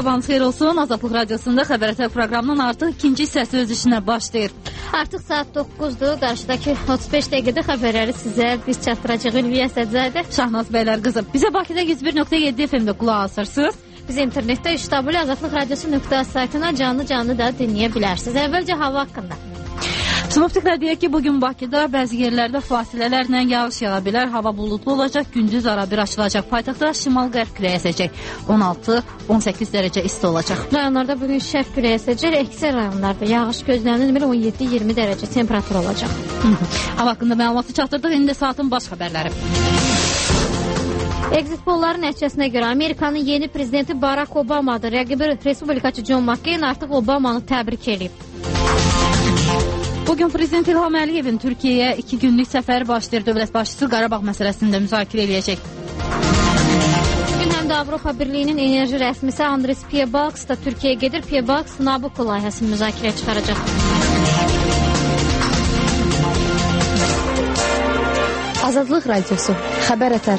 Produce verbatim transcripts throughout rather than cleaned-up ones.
Sabahınız xeyir olsun. Azadlıq Radiosunda Xəbər Ətər proqramının artıq ikinci hissəsi öz işinə başlayır. Artıq saat doqquzdur. Qarşıdakı otuz beş dəqiqədə xəbərləri sizə biz çatdıracaq İlviyə Səccədə, Şahnaz bəylər qızım. Bizə Bakıda yüz bir nöqtə yeddi F M-də qulaq asırsınız. Biz internetdə üç w azadlıq radiosu nöqtə saytına canlı-canlı da dinləyə bilərsiniz. Əvvəlcə hava haqqında. Sinoptiklər deyək ki, bugün Bakıda bəzi yerlərdə fasilələrlə yağış yağa bilər. Hava buludlu olacaq, gündüz arabir açılacaq. Paytaxtda şimal-qərb küləyi əsəcək. on altı on səkkiz dərəcə isti olacaq. Rayonlarda bugün şərq küləyi əsəcək. Əksər rayonlarda yağış gözlənilir, on yeddi iyirmi dərəcə temperatur olacaq. Hava haqqında məlumatı çatdırdıq. İndi saatın baş xəbərləri. Exit polların nəticəsinə görə Amerikanın yeni prezidenti Barack Obama'dır. Rəqibi Respublikaçı John McCain artıq Obamanı təbrik edib. Bugün Prezident İlham Əliyevin Türkiyəyə iki günlük səfəri başlayır. Dövlət başçısı Qarabağ məsələsində müzakirə edəcək. Bugün həm də Avropa Birliyinin enerji rəsmisi Andris Piebalgs da Türkiyəyə gedir. Piebalgs Nabucco layihəsini müzakirəyə çıxaracaq. Azadlıq Radiosu, Xəbər Ətər.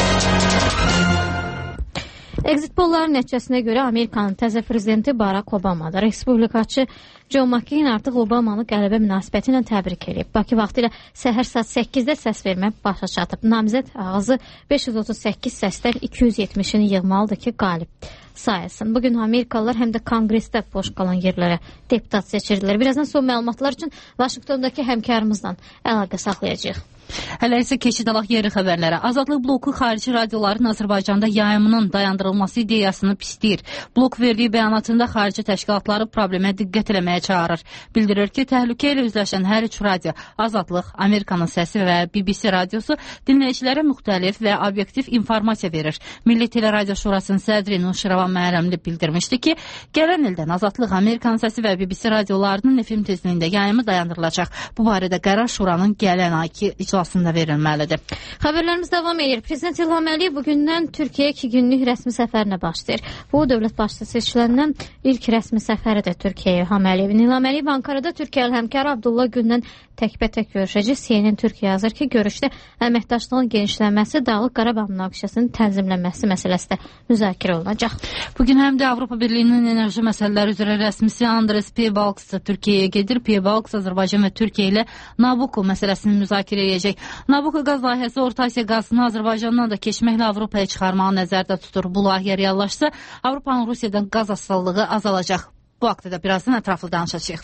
Exit polların nəticəsinə görə Amerikanın təzə prezidenti Barack Obama'dır. Respublikaçı John McCain artıq Obamanı qələbə münasibəti ilə təbrik edib. Bakı vaxtı ilə səhər saat səkkizdə səs vermə başa çatıb. Namizəd ağzı beş yüz otuz səkkiz səsdən iki yüz yetmişini yığmalıdır ki, qalib sayılsın. Bugün Amerikalılar həm də konqresdə boş qalan yerlərə deputat seçirdilər. Birazdan son məlumatlar üçün Vaşinqtondakı həmkarımızla əlaqə saxlayacağıq. Hələ isə keçid alaq yeri xəbərlərə. Azadlıq bloku xarici radioların Azərbaycanda yayımının dayandırılması ideyasını pisləyir. Blok verdiyi bəyanatında xarici təşkilatları problemə diqqət eləməyə çağırır. Bildirir ki, təhlükə ilə üzləşən hər üç radio, Azadlıq, Amerikanın səsi və B B C radiosu dinləyicilərə müxtəlif və obyektiv informasiya verir. Milli Teleradio Şurasının sədri Nuşiravan Məhərrəmli bildirmişdi ki, gələn ildən Azadlıq, Amerikanın səsi və B B C radiolarının F M tezliyində yayımı dayandırılacaq. Bu barədə qərar Şuranın gələn ayki iclasında verilməlidir. Xəbərlərimiz davam edir. Prezident İlham Əliyev bugündən Türkiyəyə iki günlük rəsmi səfərinə başlayır. Bu, dövlət başçısı seçiləndən ilk rəsmi səfəridir Türkiyəyə İlham Əliyevin. İlham Əliyev Ankarada Türkiyəli həmkarı Abdullah Gül'lə təkbətək görüşəcək. C N N Türkiyə yazır ki, görüşdə əməkdaşlığın genişlənməsi, Dağlıq Qarabağ münaqişəsinin tənzimlənməsi məsələsi də müzakirə olunacaq. Bugün həm də Avropa Birliyinin enerji məsələləri üzrə rəsmisi Andris Piebalgs da Türkiyəyə gedir. Piebalgs Azərbaycan və Türkiyə ilə Nabucco məsələsini müzakirə edəcək. Nabucco qaz layihəsi Orta Asiya qazını Azərbaycandan da keçməklə Avropaya çıxarmağı nəzərdə tutur. Bu layihə reallaşsa, Avropanın Rusiyadan qaz asılılığı azalacaq. Bu haqda da birazdan ətraflı danışacağıq.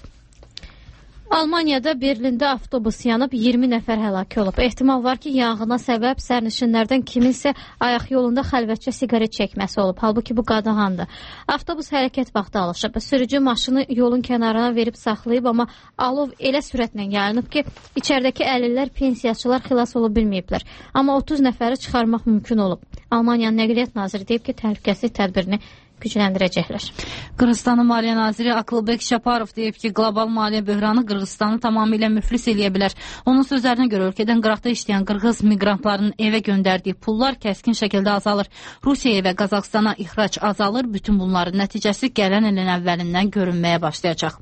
Almaniyada Berlində avtobus yanıb, iyirmi nəfər həlak olub. Ehtimal var ki, yanğına səbəb sərnişinlərdən kiminsə ayaq yolunda xəlvətcə siqaret çəkməsi olub. Halbuki bu qadağandır. Avtobus hərəkət vaxtı alışıb. Sürücü maşını yolun kənarına verib saxlayıb, amma alov elə sürətlə yayınıb ki, içərdəki əlillər, pensiyaçılar xilas olub bilməyiblər. Amma otuz nəfəri çıxarmaq mümkün olub. Almaniyanın Nəqliyyat Naziri deyib ki, təhlükəsizlik tədbirini gücləndirəcəklər. Qırğızstanın Maliyyə Naziri Akılbek Şaparov deyib ki, qlobal maliyyə böhranı Qırğızstanı tamamilə müflis eləyə bilər. Onun sözlərinə görə ölkədən qıraqda işləyən qırğız miqrantlarının evə göndərdiyi pullar kəskin şəkildə azalır. Rusiyaya və Qazaxstana ixrac azalır. Bütün bunların nəticəsi gələn ilin əvvəlindən görünməyə başlayacaq.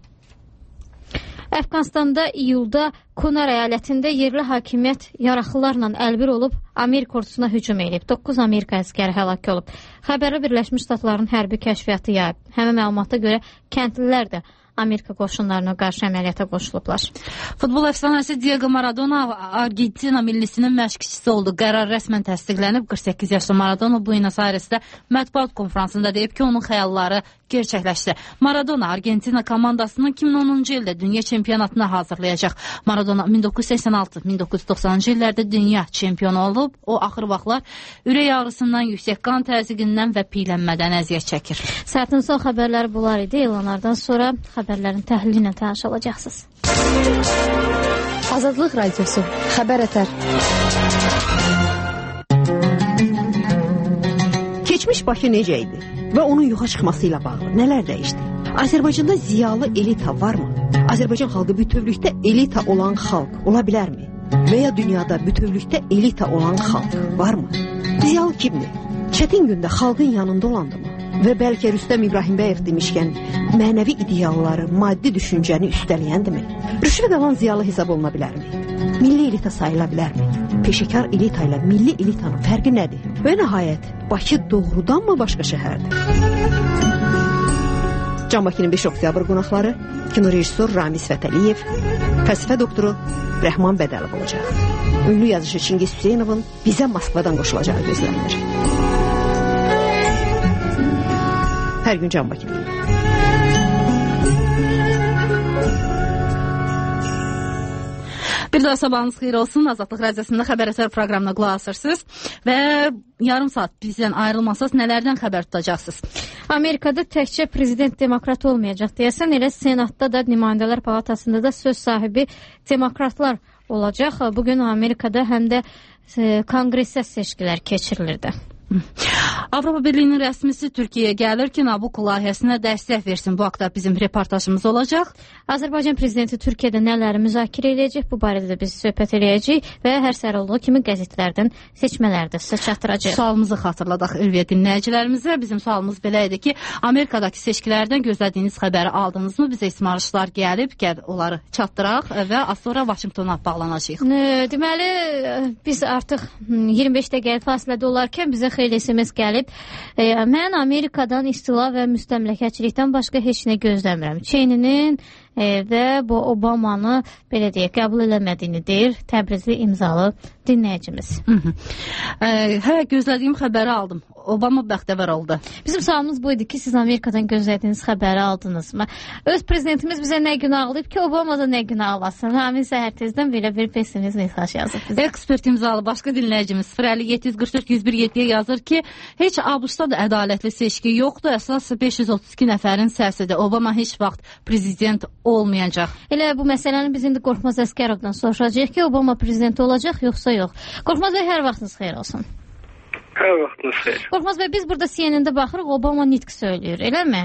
Əfqanistanda iyulda Konar əyalətində yerli hakimiyyət yaraxılarla əlbir olub Amerika ordusuna hücum edib. doqquz Amerika əskəri həlak olub. Xəbərdə Birləşmiş Ştatların hərbi kəşfiyyatı yayıb. Həmin məlumata görə kəndlilər də Amerika qoşunlarına qarşı əməliyyata qoşulublar. Futbol əfsanəsi Diego Maradona Argentina millisinin məşqçisi oldu. Qərar rəsmən təsdiqlənib. qırx səkkiz yaşlı Maradona Buenos Airesdə mətbuat konfransında deyib ki, onun xəyalları gerçəkləşdi. Maradona Argentina komandasının iki min onuncu ildə dünya çempionatına hazırlayacaq. Maradona min doqquz yüz səksən altı min doqquz yüz doxsanıncı illərdə dünya çempionu olub. O, axır vaxtlar ürək ağrısından, yüksək qan təzyiqindən və piylənmədən əziyyət çəkir. Saatin son xəbərləri bunlar idi. Elanlardan sonra xəbərlərin təhlili ilə tanış olacaqsınız. Azadlıq Radiosu, Xəbər Ətər. Keçmiş Bakı necə idi və onun yoxa çıxması ilə bağlı nələr dəyişdi? Azərbaycanda ziyalı elita varmı? Azərbaycan xalqı bütövlükdə elita olan xalq ola bilərmi? Və ya dünyada bütövlükdə elita olan xalq varmı? Ziyalı kimdir? Çətin gündə xalqın yanında olandı mı? Və bəlkə Rüstəm İbrahimbəyev demişkən mənəvi idealları, maddi düşüncəni üstələyəndimi? Rüşvət alan ziyalı hesab oluna bilərmi? Milli elita sayıla bilərmi? Peşəkar elita ilə milli elitanın fərqi nədir? Və nəhayət, Bakı doğrudanmı başqa şəhərdir? Can Bakının beş oktyabr qonaqları kino rejissor Ramiz Fətəliyev, fəlsəfə doktoru Rəhman Bədəlov olacaq. Ünlü yazıcı Çingiz Hüseynovun bizə Moskvadan qoşulacağı gözlənilir. Hər gün Can Bakı. Bir daha sabahınız xeyir olsun. Azadlıq Radiyasında Xəbər Əsər proqramına qulaq asırsınız və yarım saat bizdən ayrılmasaz nələrdən xəbər tutacaqsınız? Amerikada təkcə prezident demokrat olmayacaq deyəsən, elə Senatda da, Nümayəndələr Palatasında da söz sahibi demokratlar olacaq. Bugün Amerikada həm də konqresə seçkilər keçirilirdi. Avropa Birliyinin rəsmisi Türkiyəyə gəlir ki, Nabucco layihəsinə dəstək versin. Bu haqda bizim reportajımız olacaq. Azərbaycan prezidenti Türkiyədə nələri müzakirə edəcək, bu barədə də biz söhbət edəcəyik və hər səhər olduğu kimi qəzetlərdən seçmələrdə sizə çatdıracaq. Sualımızı xatırladaq Ülviyə dinləyicilərimizə. Bizim sualımız belə idi ki, Amerikadakı seçkilərdən gözlədiyiniz xəbəri aldınızmı? Bizə ismarışlar gəlib, gəl onları çatdıraq və az sonra Vaşinqtona bağlanacağıq. Deməli, biz artıq iyirmi beş dəqiqə fasilədə olarkən bizə xeyli S M S gəlib. E, mən Amerikadan istila və müstəmləkəçilikdən başqa heç nə gözləmirəm. Çininin e, və bu Obamanı belə deyək, qəbul eləmədiyini deyir Təbrizli imzalı dinləyicimiz. Hı -hı. E, hə, gözlədiyim xəbəri aldım. Obama bəxtəvər oldu. Bizim sualımız bu idi ki, siz Amerikadan gözlədiyiniz xəbəri aldınızmı? Öz prezidentimiz bizə nə gün ağlayıb ki, Obama da nə gün ağlasın. Həmin səhər tezdən belə bir pesimiz mesaj yazıb bizə. Ekspert imzalı başqa dinləyicimiz sıfır əlli yeddi yüz qırx dörd yüz bir yeddiyə yazır ki, heç ABŞ-da da ədalətli seçki yoxdur. Əsas beş yüz otuz iki nəfərin səsidir. Obama heç vaxt prezident olmayacaq. Elə bu məsələni biz indi Qorxmaz Əskərovdan soruşacağıq ki, Obama prezident olacaq yoxsa yox. Qorxmaz bəy, hər vaxtınız xeyir olsun. Hər vaxtınız xeyir. Qorxmaz bəy, biz burada C N N-də baxırıq, Obama nitq söylüyor, eləmi?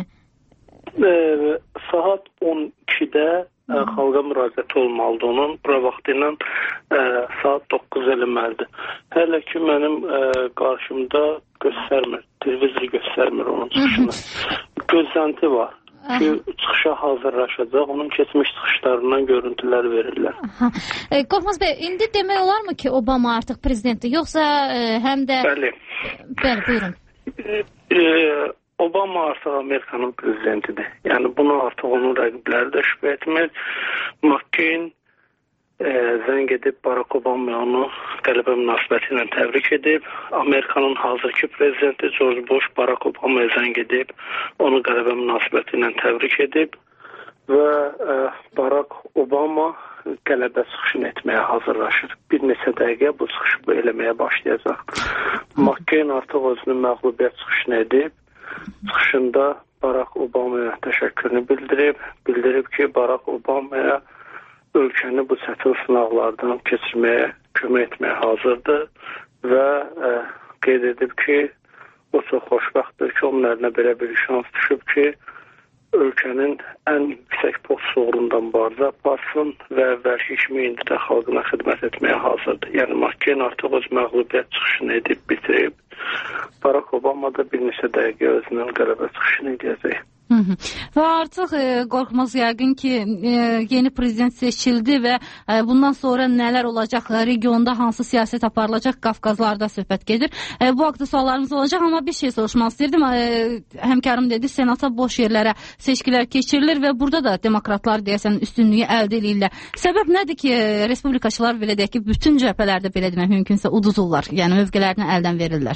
E, saat on ikidə e, xalqa müraciət olmalıdır onun. Bura vaxtı ilə e, saat doqquz eləməlidir. Hələ ki mənim e, qarşımda göstərmir, televizor göstərmir onun çıxışını. Gözlənti var ki, çıxışa hazırlaşacaq. Onun keçmiş çıxışlarından görüntülər verirlər. E, Qorxmaz bəy, indi demək olarmı ki, Obama artıq prezidentdir, yoxsa e, həm də... Bəli. Bəli, buyurun. E, e, Obama artıq Amerikanın prezidentidir. Yəni bunu artıq onun rəqibləri də şübhə etmir. McCain e, zəng edib Barack Obama onu qələbə münasibəti ilə təbrik edib. Amerikanın hazırki prezidenti George Bush Barack Obama'ya zəng edib onu qələbə münasibəti ilə təbrik edib və e, Barack Obama qələbə çıxışını etməyə hazırlaşır. Bir neçə dəqiqə bu çıxışı bu eləməyə başlayacaq. McCain artıq özünün məğlubiyyət çıxışını edib. Çıxışında Barack Obama'ya təşəkkürünü bildirib. Bildirib ki, Barack Obama'ya ölkəni bu çətin sınaqlardan keçirməyə, kömək etməyə hazırdır və e, qeyd edib ki, o çox xoşbəxtdir ki, onun əlinə belə bir şans düşüb ki, ölkənin ən yüksək post uğrundan mübarizə aparsın və əvvəlki kimi indi də xalqına xidmət etməyə hazırdır. Yəni McCain artıq öz məğlubiyyət çıxışını edib bitirib. Barack Obama da bir neçə dəqiqə özünün qələbə çıxışını edəcək. Hı -hı. Və artıq e, qorxmaz yəqin ki, e, yeni prezident seçildi və e, bundan sonra nələr olacaq, regionda hansı siyasət aparılacaq, Qafqazlarda söhbət gedir. E, bu haqda suallarımız olacaq, amma bir şey soruşmaq istəyirdim. E, həmkarım dedi, senata boş yerlərə seçkilər keçirilir və burada da demokratlar deyəsən üstünlüyü əldə edirlər. Səbəb nədir ki, respublikaçılar belə deyək ki, bütün cəbhələrdə belə demək mümkünsə uduzurlar, yəni mövqələrini əldən verirlər?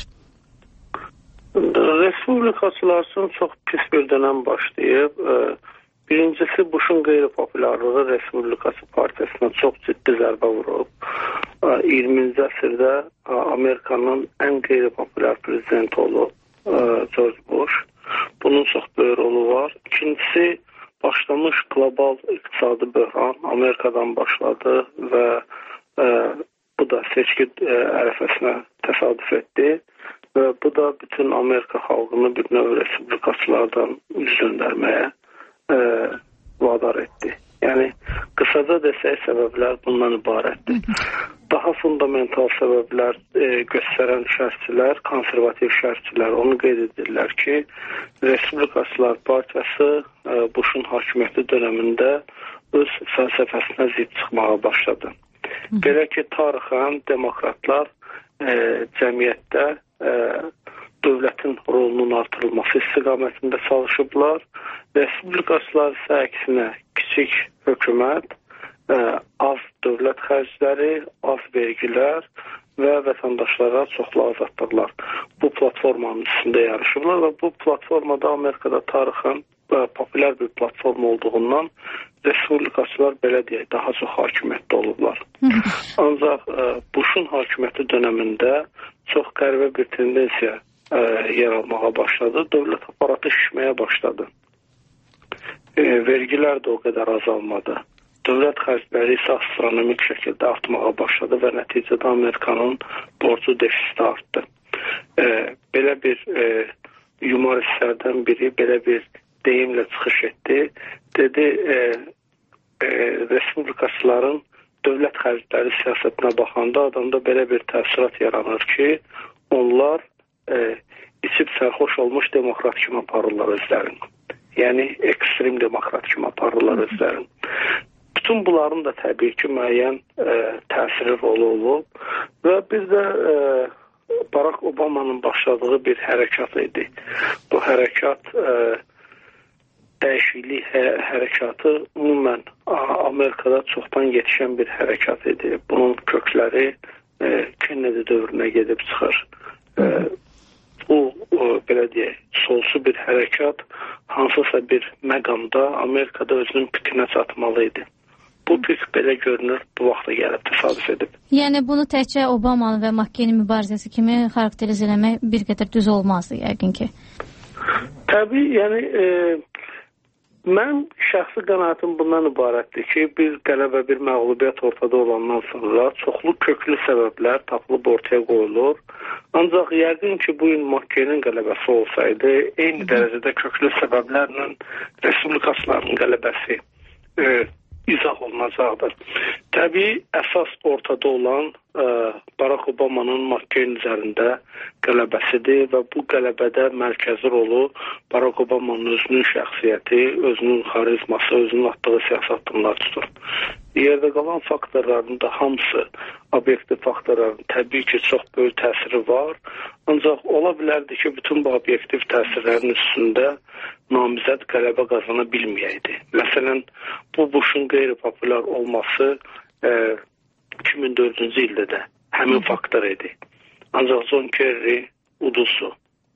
Respublikaçılar üçün çox pis bir dönəm başlayıb. Birincisi, Bush'un qeyri-popularlığı Respublikaçı partiyasına çox ciddi zərbə vurub. iyirminci əsrdə Amerikanın ən qeyri-popular prezidenti olub George Bush. Bunun çox böyük rolu var. İkincisi, başlamış qlobal iqtisadi böhran Amerikadan başladı və bu da seçki ərəfəsinə təsadüf etdi. Və bu da bütün Amerika xalqını bir növ respublikaçılardan üz döndərməyə e, vadar etdi. Yəni, qısaca desək, səbəblər bundan ibarətdir. Daha fundamental səbəblər e, göstərən şərhçilər, konservativ şərhçilər onu qeyd edirlər ki, Respublikaçılar partiyası e, Bush'un hakimiyyəti dönəmində öz fəlsəfəsinə zidd çıxmağa başladı. Belə ki, tarixən demokratlar e, cəmiyyətdə e, dövlətin rolunun artırılması istiqamətində çalışıblar. Respublikaçılar isə əksinə kiçik hökumət, ə, az dövlət xərcləri, az vergilər və vətəndaşlara çoxlu azadlıqlar bu platformanın üstündə yarışıblar və bu platformada Amerikada tarixən ə, populyar bir platform olduğundan respublikaçılar belə deyək, daha çox hakimiyyətdə olublar. Ancaq ə, Bush'un hakimiyyəti dönəmində çox qəribə bir tendensiya ə, yer almağa başladı. Dövlət aparatı şişməyə başladı. E, vergilər də o qədər azalmadı. Dövlət xərcləri isə astronomik şəkildə artmağa başladı və nəticədə Amerikanın borcu defisiti artdı. E, belə bir e, humoristlərdən biri belə bir deyimlə çıxış etdi. Dedi, e, e, respublikaçıların dövlət xərcləri siyasətinə baxanda adamda belə bir təəssürat yaranır ki, onlar e, içib sərxoş olmuş demokrat kimi aparırlar özlərini. Yəni, ekstrem demokrat kimi aparırlar özlərini. Bütün bunların da təbii ki, müəyyən e, təsiri rolu olub və biz də e, Barack Obama'nın başladığı bir hərəkat idi. Bu hərəkat e, dəyişiklik hə hərəkatı ümumən Amerikada çoxdan yetişən bir hərəkat idi. Bunun kökləri e, Kennedy dövrünə gedib çıxır. E, bu, o, belə deyək, solsu bir hərəkat hansısa bir məqamda Amerikada özünün pikinə çatmalı idi. Bu pik belə görünür, bu vaxta gəlib təsadüf edib. Yəni bunu təkcə Obama'nın və McCain mübarizəsi kimi xarakteriz eləmək bir qədər düz olmazdı yəqin ki. Təbii, yəni e, mən şəxsi qənaətim bundan ibarətdir ki, bir qələbə, bir məğlubiyyət ortada olandan sonra çoxlu köklü səbəblər tapılıb ortaya qoyulur. Ancaq yəqin ki, bu gün McCain'in qələbəsi olsaydı, eyni dərəcədə köklü səbəblərlə respublikaçıların qələbəsi e, izah olunacaqdır. Təbii, əsas ortada olan ə, Barack Obama'nın McCain üzərində qələbəsidir və bu qələbədə mərkəzi rolu Barack Obama'nın özünün şəxsiyyəti, özünün xarizması, özünün atdığı siyasi addımlar tutur. Yerdə qalan faktorların da hamısı, obyektiv faktorların təbii ki, çox böyük təsiri var. Ancaq ola bilərdi ki, bütün bu obyektiv təsirlərin üstündə namizəd qələbə qazana bilməyəydi. Məsələn, bu Bush'un qeyri-populyar olması e, iki min dördüncü ildə də həmin faktor idi. Ancaq John Kerry udusu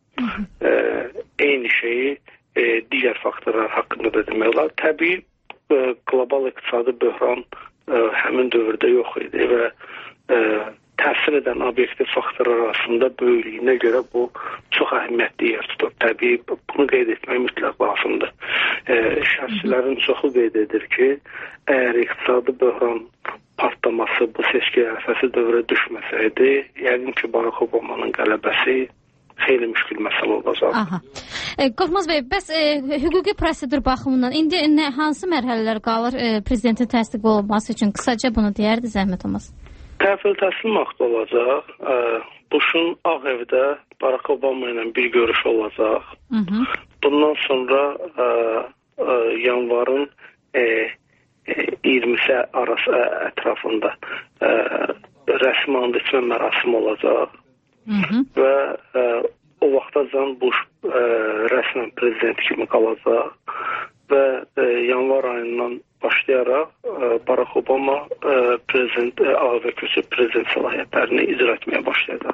e, eyni şeyi e, digər faktorlar haqqında da demək olar. Təbii e, qlobal iqtisadi böhran e, həmin dövrdə yox idi və e, təsir edən obyektiv faktorlar arasında böyüklüyünə görə bu çox əhəmiyyətli yer tutur. Təbii, bunu qeyd etmək mütləq lazımdır. E, şəxsçilərin çoxu qeyd edir ki, əgər iqtisadi böhran partlaması bu seçki ərəfəsi dövrə düşməsəydi, yəqin ki, Barack Obama'nın qələbəsi xeyli müşkül məsələ olacaq. Aha. E, Qorxmaz bəy, bəs e, hüquqi prosedur baxımından indi nə, hansı mərhələlər qalır e, prezidentin təsdiq olunması üçün? Qısaca bunu deyərdi, zəhmət olmaz. Təhvil təhsil vaxtı olacaq. Bush'un Ağ Evdə Barack Obama ilə bir görüş olacaq. Hı -hı. Bundan sonra ə, ə, yanvarın ə, iyirmisi arası ə, ətrafında ə, rəsmi and içmə mərasimi olacaq. Hı -hı. Və ə, o vaxtacan Bush ə, rəsmən prezident kimi qalacaq və ə, yanvar ayından başlayaraq ə, Barack Obama ə, prezident ə, Ağ Evə köçüb prezident səlahiyyətlərini icra etməyə başlayacaq.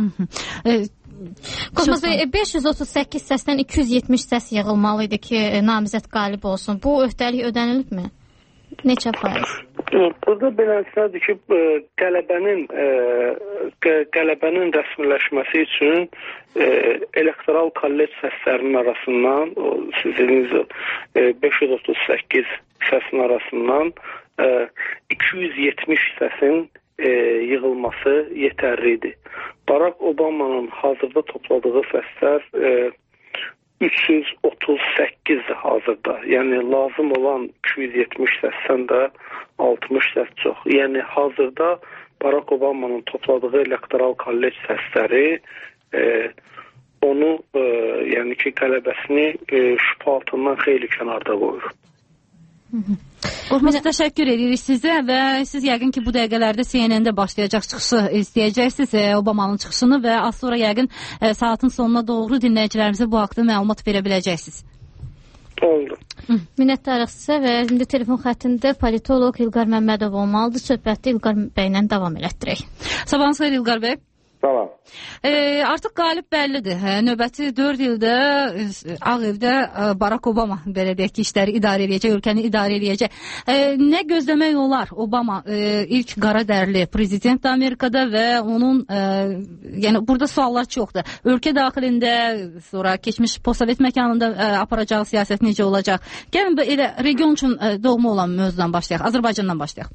Qorxmaz bəy, beş yüz otuz səkkiz səsdən iki yüz yetmiş səs yığılmalı idi ki, namizəd qalib olsun. Bu öhdəlik ödənilibmi? Neçə faiz? Burada belənsədir ki, qələbənin qələbənin rəsmiləşməsi üçün elektoral kollec səslərinin arasından, sizin beş yüz otuz səkkiz səsin arasından iki yüz yetmiş səsin yığılması yetərli idi. Barack Obama'nın hazırda topladığı səslər üç yüz otuz səkkizdir hazırda. Yəni lazım olan iki yüz yetmiş səsdən də altmış səs çox. Yəni hazırda Barack Obama'nın topladığı elektoral kollec səsləri e, onu e, yəni ki qələbəsini e, şübhə altından xeyli kənarda qoyur. Ormaz, təşəkkür edirik sizə və siz yəqin ki, bu dəqiqələrdə C N N-də başlayacaq çıxışı istəyəcəksiniz, e, Obamanın çıxışını və az sonra yəqin e, saatın sonuna doğru dinləyicilərimizə bu haqda məlumat verə biləcəksiniz. Oldu. Minnətdarıq sizə və indi telefon xəttində politolog İlqar Məmmədov olmalıdır. Söhbətdə İlqar bəy ilə davam elətdirək. Sabahınız xeyir İlqar bəy. Salam. E, artıq qalib bəllidir. Hə, növbəti dörd ildə Ağ Evdə Barack Obama belə deyək ki, işləri idarə edəcək, ölkəni idarə edəcək. E, nə gözləmək olar? Obama e, ilk qara dərli prezident Amerikada və onun e, yəni burada suallar çoxdur. Ölkə daxilində, sonra keçmiş postsovet məkanında e, aparacağı siyasət necə olacaq? Gəlin elə region üçün e, doğma olan mövzudan başlayaq. Azərbaycandan başlayaq.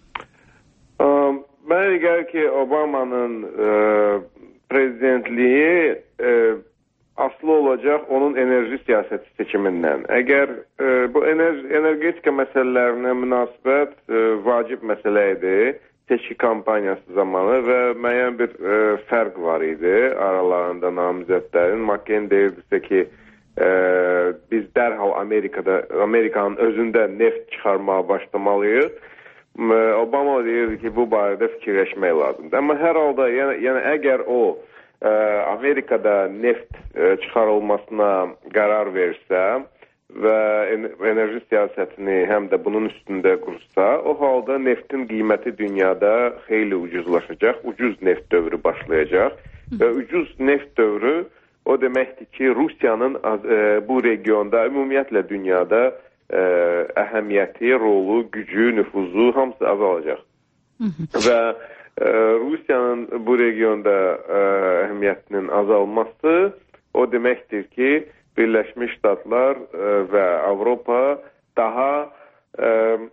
Um, Mənə gəlir ki, Obamanın e, prezidentliyi e, asılı olacaq onun enerji siyasəti seçimindən. Əgər e, bu enerji, energetika məsələlərinə münasibət e, vacib məsələ idi seçki kampaniyası zamanı və müəyyən bir e, fərq var idi aralarında namizədlərin. McCain deyirdisə ki, e, biz dərhal Amerikada, Amerikanın özündə neft çıxarmağa başlamalıyıq. Obama deyirdi ki, bu barədə fikirləşmək lazımdır. Amma hər halda, yəni, yəni əgər o ə, Amerikada neft ə, çıxarılmasına qərar versə və enerji siyasətini həm də bunun üstündə qursa, o halda neftin qiyməti dünyada xeyli ucuzlaşacaq, ucuz neft dövrü başlayacaq və ucuz neft dövrü o deməkdir ki, Rusiyanın ə, bu regionda, ümumiyyətlə dünyada Ə, əhəmiyyəti, rolu, gücü, nüfuzu hamısı azalacaq. Hı -hı. Və ə, Rusiyanın bu regionda ə, əhəmiyyətinin azalması o deməkdir ki, Birləşmiş Ştatlar ə, və Avropa daha ə,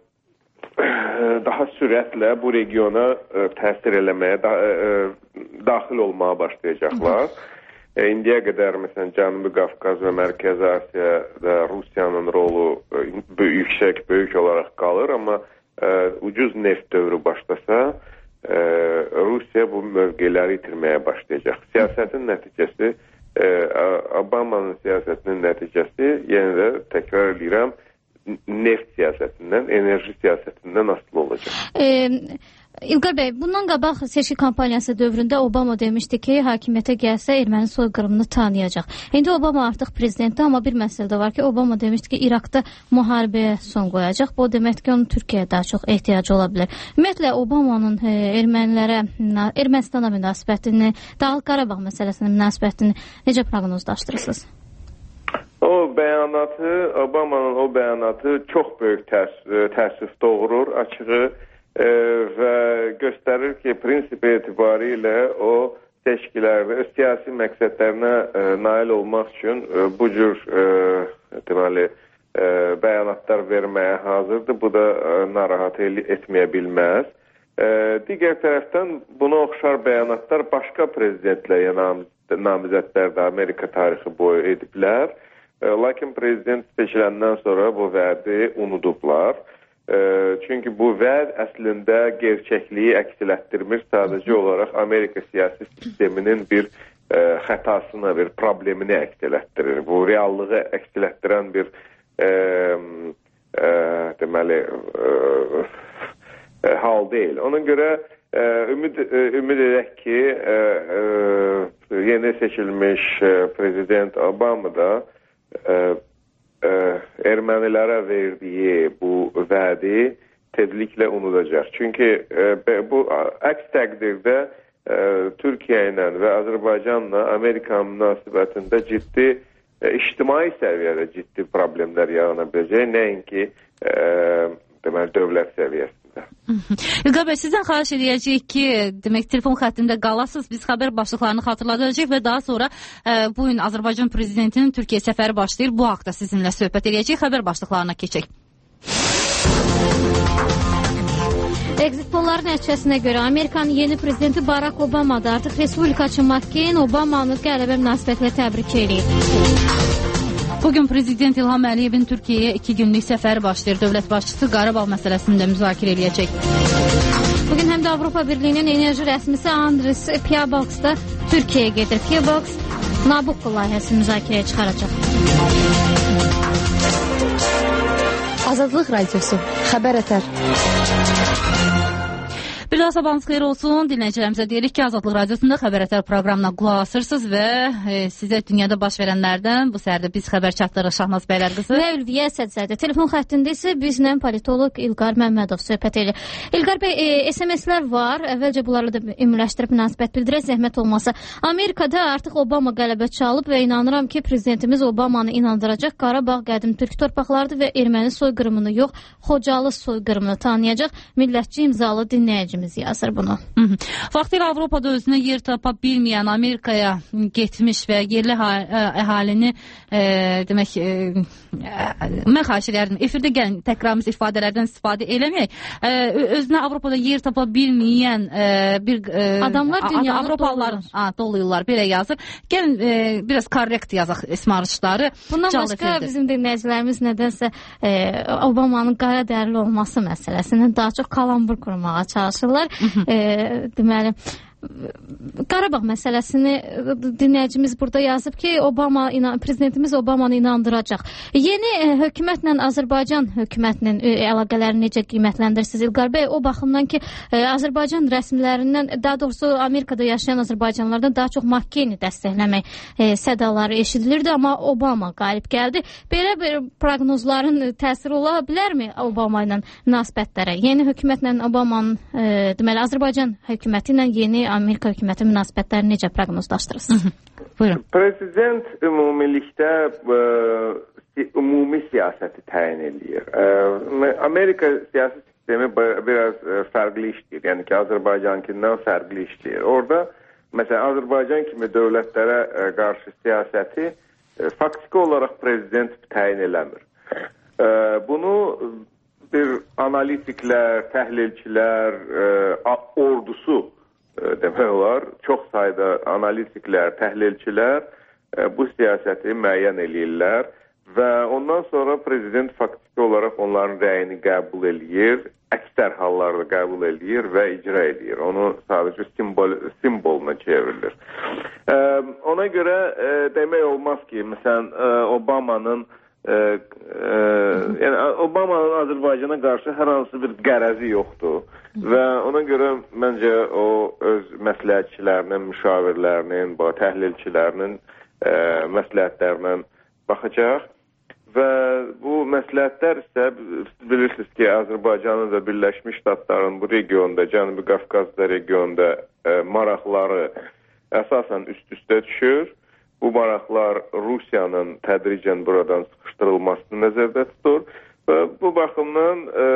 daha sürətlə bu regiona ə, təsir eləməyə, da, ə, daxil olmağa başlayacaqlar. Hı -hı. İndiyə qədər, məsələn, Cənubi Qafqaz və Mərkəzi Asiyada Rusiyanın rolu yüksək, böyük olaraq qalır, amma ə, ucuz neft dövrü başlasa, ə, Rusiya bu mövqeləri itirməyə başlayacaq. Siyasətin nəticəsi, ə, Obamanın siyasətinin nəticəsi, yenə də təkrar edirəm, neft siyasətindən, enerji siyasətindən asılı olacaq. E İlqar bəy, bundan qabaq seçki kampaniyası dövründə Obama demişdi ki, hakimiyyətə gəlsə erməni soyqırımını tanıyacaq. İndi Obama artıq prezidentdir, amma bir məsələ də var ki, Obama demişdi ki, İraqda müharibəyə son qoyacaq. Bu deməkdir ki, onun Türkiyəyə daha çox ehtiyacı ola bilər. Ümumiyyətlə, Obamanın e, ermənilərə, Ermənistana münasibətini, Dağlıq Qarabağ məsələsinin münasibətini necə proqnozlaşdırırsınız? O bəyanatı, Obamanın o bəyanatı çox böyük tərs təəssüf doğurur, açığı. E, və göstərir ki, prinsip etibarilə o seçkilərdə öz siyasi məqsədlərinə e, nail olmaq üçün e, bu cür e, deməli, e, bəyanatlar verməyə hazırdır. Bu da e, narahat etməyə bilməz. E, digər tərəfdən buna oxşar bəyanatlar başqa prezidentlərə namizədlər də Amerika tarixi boyu ediblər. E, lakin prezident seçiləndən sonra bu vədi unudublar. Çünki bu vəd əslində gerçəkliyi əks elətdirmir, sadəcə olaraq Amerika siyasi sisteminin bir ə, xətasını, bir problemini əks elətdirir. Bu reallığı əks elətdirən bir ə, ə, deməli ə, ə, hal deyil. Ona görə ə, ümid, ə, ümid edək ki, ə, ə, yeni seçilmiş ə, prezident Obama da ə, ermənilərə verdiyi bu vədi tezliklə unudacaq. Çünki e, bu əks təqdirdə e, Türkiyə ilə və Azərbaycanla Amerika münasibətində ciddi e, ictimai səviyyədə ciddi problemlər yarana biləcək, nəinki e, deməli dövlət səviyyəsində. İlqar bəy, sizdən xahiş edəcəyik ki, demək telefon xəttində qalasınız, biz xəbər başlıqlarını xatırladacaq və daha sonra e, bu gün Azərbaycan prezidentinin Türkiyə səfəri başlayır. Bu haqda sizinlə söhbət edəcək. Xəbər başlıqlarına keçək. Exit polların nəticəsinə görə Amerikanın yeni prezidenti Barack Obama da artıq respublikaçı McCain Obamanı qələbə münasibətlə təbrik edir. Bugün Prezident İlham Əliyevin Türkiyəyə iki günlük səfəri başlayır. Dövlət başçısı Qarabağ məsələsində müzakirə edəcək. Bugün həm də Avropa Birliyinin enerji rəsmisi Andris Piebalgs da Türkiyəyə gedir. Piebalgs Nabucco layihəsini müzakirəyə çıxaracaq. Azadlıq Radiosu. Xəbər ətər. Bir daha sabahınız xeyir olsun. Dinləyicilərimizə deyirik ki, Azadlıq Radiosunda Xəbər ətər proqramına qulaq asırsınız və e, sizə dünyada baş verənlərdən bu səhərdə biz xəbər çatdırırıq. Şahnaz bəylər qızı və Ülviyə Sədzədə. Telefon xəttində isə bizlə politoloq İlqar Məmmədov söhbət edir. İlqar bəy, e, S M S-lər var. Əvvəlcə bunlarla da ümumiləşdirib münasibət bildirək, zəhmət olmasa. Amerikada artıq Obama qələbə çalıb və inanıram ki, prezidentimiz Obamanı inandıracaq. Qarabağ qədim türk torpaqlarıdır və erməni soyqırımını yox, Xocalı soyqırımını tanıyacaq. Millətçi imzalı dinləyicimiz yazır bunu. Vaxtilə Avropada özünə yer tapa bilməyən Amerikaya getmiş və yerli əhalini e, demək e, mən xahiş edirəm, efirdə gəlin təkrarımız ifadələrdən istifadə eləməyək. E, özünə Avropada yer tapa bilməyən e, bir e, adamlar dünyanı Avropalılar doluyurlar, belə yazır. Gəlin e, biraz korrekt yazaq ismarışları. Bundan başqa efirdir. Bizim dinləyicilərimiz nədənsə e, Obamanın qara dərili olması məsələsindən daha çox kalambur qurmağa çalışırlar. E, deməli Qarabağ məsələsini dinləyicimiz burada yazıb ki, Obama prezidentimiz Obamanı inandıracaq. Yeni e, hökumətlə Azərbaycan hökumətinin e, əlaqələrini necə qiymətləndirirsiniz İlqar bəy? O baxımdan ki, e, Azərbaycan rəsmilərindən, daha doğrusu Amerikada yaşayan Azərbaycanlılardan daha çox McCain-i dəstəkləmək e, sədaları eşidilirdi, amma Obama qalib gəldi. Belə bir proqnozların təsiri ola bilərmi Obama ilə münasibətlərə? Yeni hökumətlə Obamanın, e, deməli Azərbaycan hökuməti ilə yeni Amerika hökuməti münasibətləri necə proqnozlaşdırırsınız? Buyurun. Prezident ümumilikdə e, ümumi siyasəti təyin edir. E, Amerika siyasi sistemi biraz e, fərqli işləyir. Yəni ki, Azərbaycankindən fərqli işləyir. Orada, məsələn, Azərbaycan kimi dövlətlərə e, qarşı siyasəti e, faktiki olaraq prezident təyin eləmir. E, bunu bir analitiklər, təhlilçilər, e, ordusu demək olar, çox sayda analitiklər, təhlilçilər e, bu siyasəti müəyyən eləyirlər və ondan sonra prezident faktiki olaraq onların rəyini qəbul eləyir, əksər hallarda qəbul eləyir və icra eləyir. Onu sadəcə simbol, simvoluna çevrilir. E, ona görə e, demək olmaz ki, məsələn, e, Obamanın e, e, yəni Obamanın Azərbaycana qarşı hər hansı bir qərəzi yoxdur. Və ona görə məncə o öz məsləhətçilərinin, müşavirlərinin, təhlilçilərinin e, məsləhətlərindən baxacaq və bu məsləhətlər isə bilirsiniz ki, Azərbaycanın və Birləşmiş Ştatların bu regionda, Cənubi Qafqazda regionda e, maraqları əsasən üst-üstə düşür. Bu maraqlar Rusiyanın tədricən buradan sıxışdırılmasını nəzərdə tutur. Və bu baxımdan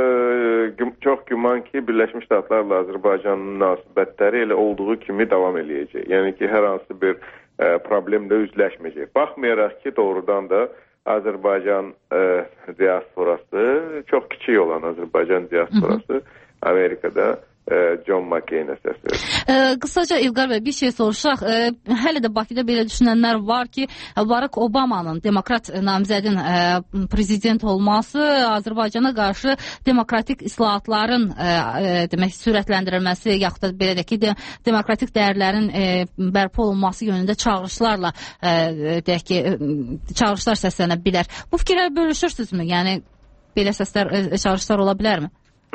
e, çox güman ki, Birləşmiş Ştatlarla Azərbaycanın münasibətləri elə olduğu kimi davam eləyəcək. Yəni ki, hər hansı bir e, problemlə üzləşməyəcək. Baxmayaraq ki, doğrudan da Azərbaycan e, diasporası, çox kiçik olan Azərbaycan diasporası Amerikada John McCain əsası. Qısaca İlqar bəy bir şey soruşaq. E, hələ də Bakıda belə düşünənlər var ki, Barack Obama'nın demokrat namizədin e, prezident olması Azərbaycana qarşı demokratik islahatların e, e, demək sürətləndirilməsi yaxud da belə də ki, de, demokratik dəyərlərin e, bərpa olunması yönündə çağırışlarla e, deyək ki, e, çağırışlar səslənə bilər. Bu fikirləri bölüşürsünüzmü? Yəni belə səslər, e, çağırışlar ola bilərmi?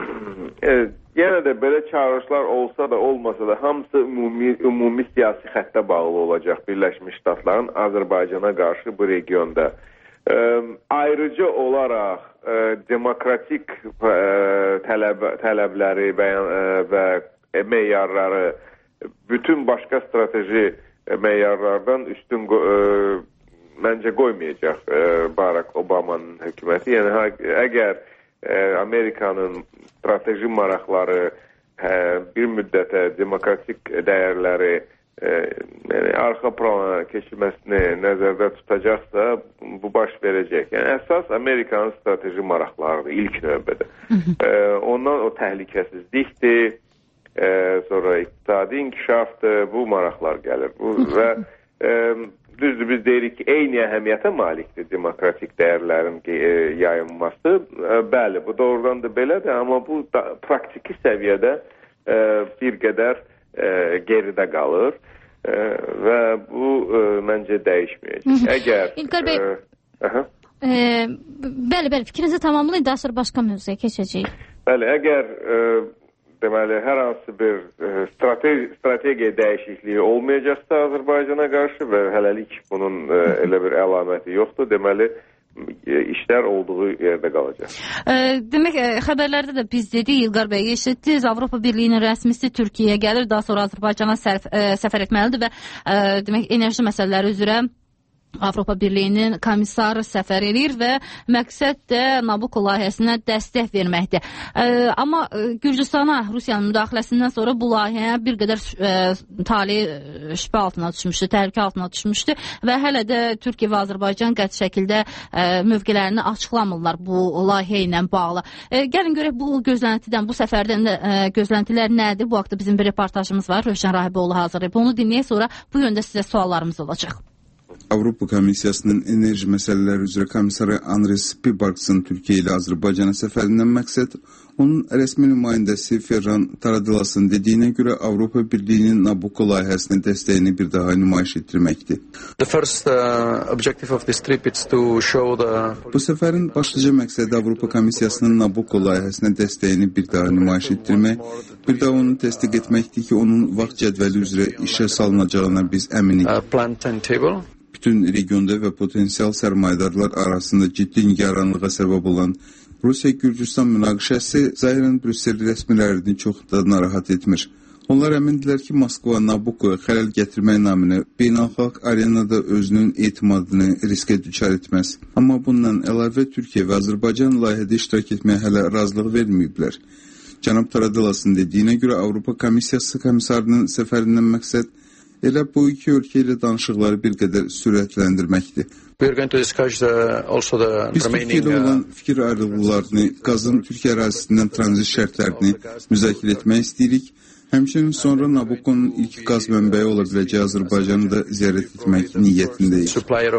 Evet. Yenə də belə çağırışlar olsa da, olmasa da hamısı ümumi, ümumi siyasi xəttə bağlı olacaq Birləşmiş Ştatların Azərbaycana qarşı bu regionda. E, ayrıca olaraq e, demokratik e, tələb, tələbləri bəyan, e, və meyarları bütün başqa strateji meyarlardan üstün e, məncə qoymayacaq e, Barack Obama'nın hökuməti. Yəni əgər Amerikanın strateji maraqları bir müddətə demokratik dəyərləri yəni, arxa plana keçilməsini nəzərdə tutacaqsa bu baş verəcək. Yəni əsas Amerikanın strateji maraqlarıdır ilk növbədə. Ondan o təhlükəsizlikdir, sonra iqtisadi inkişafdır, bu maraqlar gəlir. Bu, və düzdür, biz deyirik ki, eyni əhəmiyyətə malikdir demokratik dəyərlərin yayınması. Bəli, bu doğrudan da belədir, amma bu da, praktiki səviyyədə e, bir qədər e, geridə qalır e, və bu e, məncə dəyişməyəcək. Əgər... İlqar bəy, e, E, bəli, bəli, fikrinizi tamamlayın, daha sonra başqa mövzuya keçəcəyik. Bəli, əgər e, deməli hər hansı bir e, strateji, strategiya dəyişikliyi olmayacaqsa Azərbaycana qarşı və hələlik bunun e, elə bir əlaməti yoxdur, deməli işlər olduğu yerdə qalacaq. E, demək, e, xəbərlərdə də biz dedik, İlqar bəy eşitdiniz, Avropa Birliyinin rəsmisi Türkiyəyə gəlir, daha sonra Azərbaycana sərf, e, səfər etməlidir və e, demək, enerji məsələləri üzrə Avropa Birliyinin komissarı səfər edir və məqsəd də Nabucco layihəsinə dəstək verməkdir. E, amma Gürcüstana Rusiyanın müdaxiləsindən sonra bu layihəyə bir qədər e, tali şübhə altına düşmüşdü, təhlükə altına düşmüşdü və hələ də Türkiyə və Azərbaycan qəti şəkildə e, mövqelərini açıqlamırlar bu layihə ilə bağlı. E, gəlin görək bu gözləntidən, bu səfərdən də e, gözləntilər nədir? Bu haqda bizim bir reportajımız var, Rövşən Rahiboğlu hazırlayıb. Onu dinləyək, sonra bu yöndə sizə suallarımız olacaq. Avropa Komissiyasının enerji məsələləri üzrə komissarı Andris Pibalksın Türkiyə ilə Azərbaycana səfərindən məqsəd onun rəsmi nümayəndəsi Ferran Taradilas'ın dediyinə görə Avropa Birliyinin Nabucco layihəsinə dəstəyini bir daha nümayiş etdirməkdir. First, uh, the... Bu səfərin başlıca məqsədi Avropa Komissiyasının Nabucco layihəsinə dəstəyini bir daha nümayiş etdirmək, bir daha onu təsdiq etməkdir ki, onun vaxt cədvəli üzrə işə salınacağına biz əminik. Uh, Bütün regionda və potensial sərmayədarlar arasında ciddi nigaranlığa səbəb olan Rusiya-Gürcüstan münaqişəsi zahirən Brüssel rəsmilərini çox da narahat etmir. Onlar əmindirlər ki, Moskva Nabuccoya xələl gətirmək naminə beynəlxalq arenada özünün etimadını riskə düçar etməz. Amma bundan əlavə Türkiyə və Azərbaycan layihədə iştirak etməyə hələ razılıq verməyiblər. Cənab Taradilas'ın dediyinə görə Avropa Komissiyası komissarının səfərindən məqsəd elə bu iki ölkə ilə danışıqları bir qədər sürətləndirməkdir. Biz Türkiyə ilə olan fikir ayrılıqlarını, qazın Türkiyə ərazisindən tranzit şərtlərini müzakirə etmək istəyirik. Həmçinin sonra Nabucco'nun ilk qaz mənbəyi ola biləcəyi Azərbaycanı da ziyarət etmək niyyətindəyik.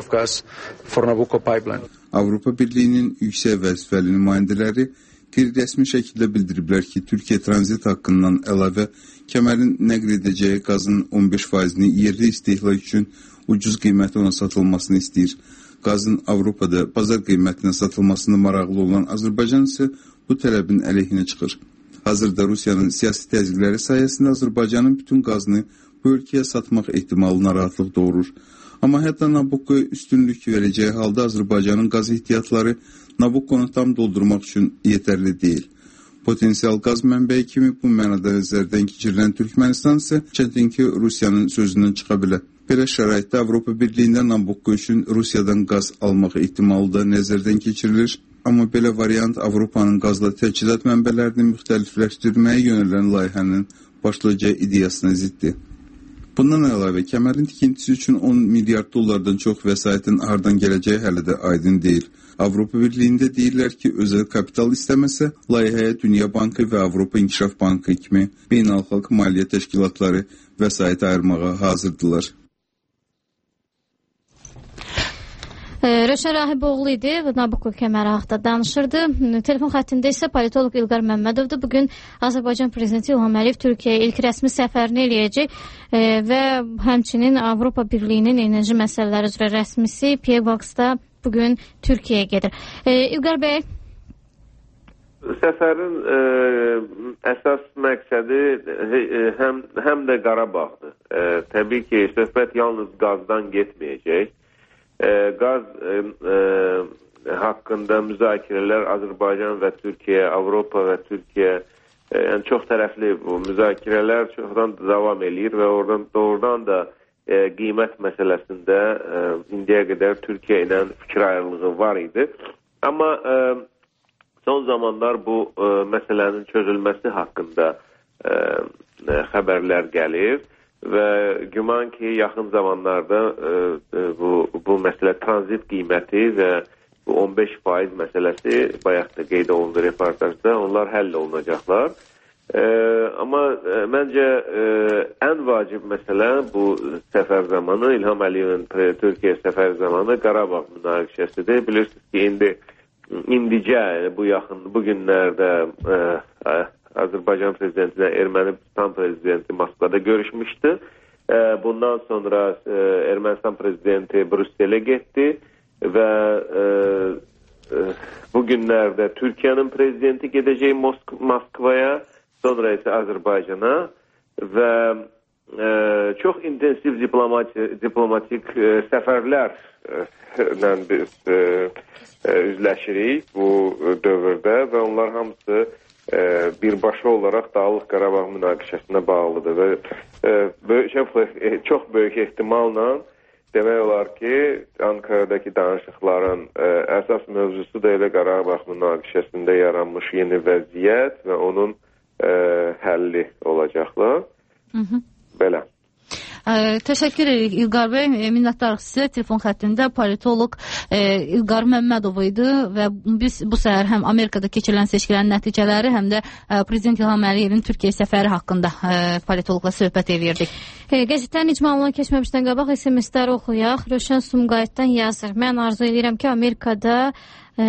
Avropa Birliyinin yüksək vəzifəli nümayəndələri qeyri-rəsmi şəkildə bildiriblər ki, Türkiyə tranzit haqqından əlavə kəmərin nəql edəcəyi qazın on beş faizini yerli istehlak üçün ucuz qiymətə ona satılmasını istəyir. Qazın Avropada bazar qiymətinə satılmasına maraqlı olan Azərbaycan isə bu tələbin əleyhinə çıxır. Hazırda Rusiyanın siyasi təzyiqləri sayəsində Azərbaycanın bütün qazını bu ölkəyə satmaq ehtimalı narahatlıq doğurur. Amma hətta Nabucco'ya üstünlük verəcəyi halda Azərbaycanın qaz ehtiyatları Nabucco'nu tam doldurmaq üçün yetərli deyil. Potensial qaz mənbəyi kimi bu mənada nəzərdən keçirilən Türkmənistan isə çətin ki, Rusiyanın sözündən çıxa bilər. Belə şəraitdə Avropa Birliyində Nabucco üçün Rusiyadan qaz almaq ehtimalı da nəzərdən keçirilir. Amma belə variant Avropanın qazla təchizat mənbələrini müxtəlifləşdirməyə yönələn layihənin başlıca ideyasına ziddir. Bundan əlavə, kəmərin tikintisi üçün on milyard dollardan çox vəsaitin hardan gələcəyi hələ də aydın deyil. Avropa Birliyində deyirlər ki, özəl kapital istəməsə, layihəyə Dünya Bankı və Avropa İnkişaf Bankı kimi beynəlxalq maliyyə təşkilatları vəsait ayırmağa hazırdılar. Rövşən Rahiboğlu idi, Nabucco kəməri haqda danışırdı. Telefon xəttində isə politoloq İlqar Məmmədovdur. Bugün Azərbaycan Prezidenti İlham Əliyev Türkiyəyə ilk rəsmi səfərini eləyəcək və həmçinin Avropa Birliyinin enerji məsələləri üzrə rəsmisi Pierre Valks da bugün Türkiyəyə gedir. İlqar bəy? Səfərin e, əsas məqsədi e, həm, həm də Qarabağdır. E, təbii ki, söhbət yalnız qazdan getməyəcək. E, qaz e, e, haqqında müzakirələr Azərbaycan və Türkiyə, Avropa və Türkiyə, e, yəni çox tərəfli bu müzakirələr çoxdan davam eləyir və oradan doğrudan da e, qiymət məsələsində e, indiyə qədər Türkiyə ilə fikir ayrılığı var idi. Amma e, son zamanlar bu e, məsələnin çözülməsi haqqında e, e, xəbərlər gəlir. Və güman ki, yaxın zamanlarda e, bu, bu məsələ tranzit qiyməti və bu on beş faiz məsələsi bayaq da qeyd olundu reportajda, onlar həll olunacaqlar. E, amma e, məncə e, ən vacib məsələ bu səfər zamanı, İlham Əliyevin Türkiyə səfər zamanı Qarabağ münaqişəsidir. Bilirsiniz ki, indi indicə bu yaxın, bu günlərdə e, Azərbaycan prezidenti ilə Ermənistan prezidenti Moskvada görüşmüşdü. Bundan sonra Ermənistan prezidenti Brüsselə getdi və e, e, bu günlərdə Türkiyənin prezidenti gedəcək Mosk Moskvaya, sonra isə Azərbaycana və e, çox intensiv diplomatik, diplomatik e, səfərlərlə biz e, e, üzləşirik bu dövrdə və onlar hamısı e, birbaşa olaraq Dağlıq Qarabağ münaqişəsinə bağlıdır və e, böyük, çox böyük ehtimalla demək olar ki, Ankaradakı danışıqların e, əsas mövzusu da elə Qarabağ münaqişəsində yaranmış yeni vəziyyət və onun e, həlli olacaqlar. Hı -hı. Belə. Ə, təşəkkür edirik İlqar bəy. Minnətdarıq sizə. Telefon xəttində politoloq e, İlqar Məmmədov idi və biz bu səhər həm Amerikada keçirilən seçkilərin nəticələri, həm də e, Prezident İlham Əliyevin Türkiyə səfəri haqqında e, politoloqla söhbət edirdik. E, Qəzetlərin icmalına keçməmişdən qabaq S M S-ləri oxuyaq. Röşən Sumqayıtdan yazır. Mən arzu edirəm ki, Amerikada e,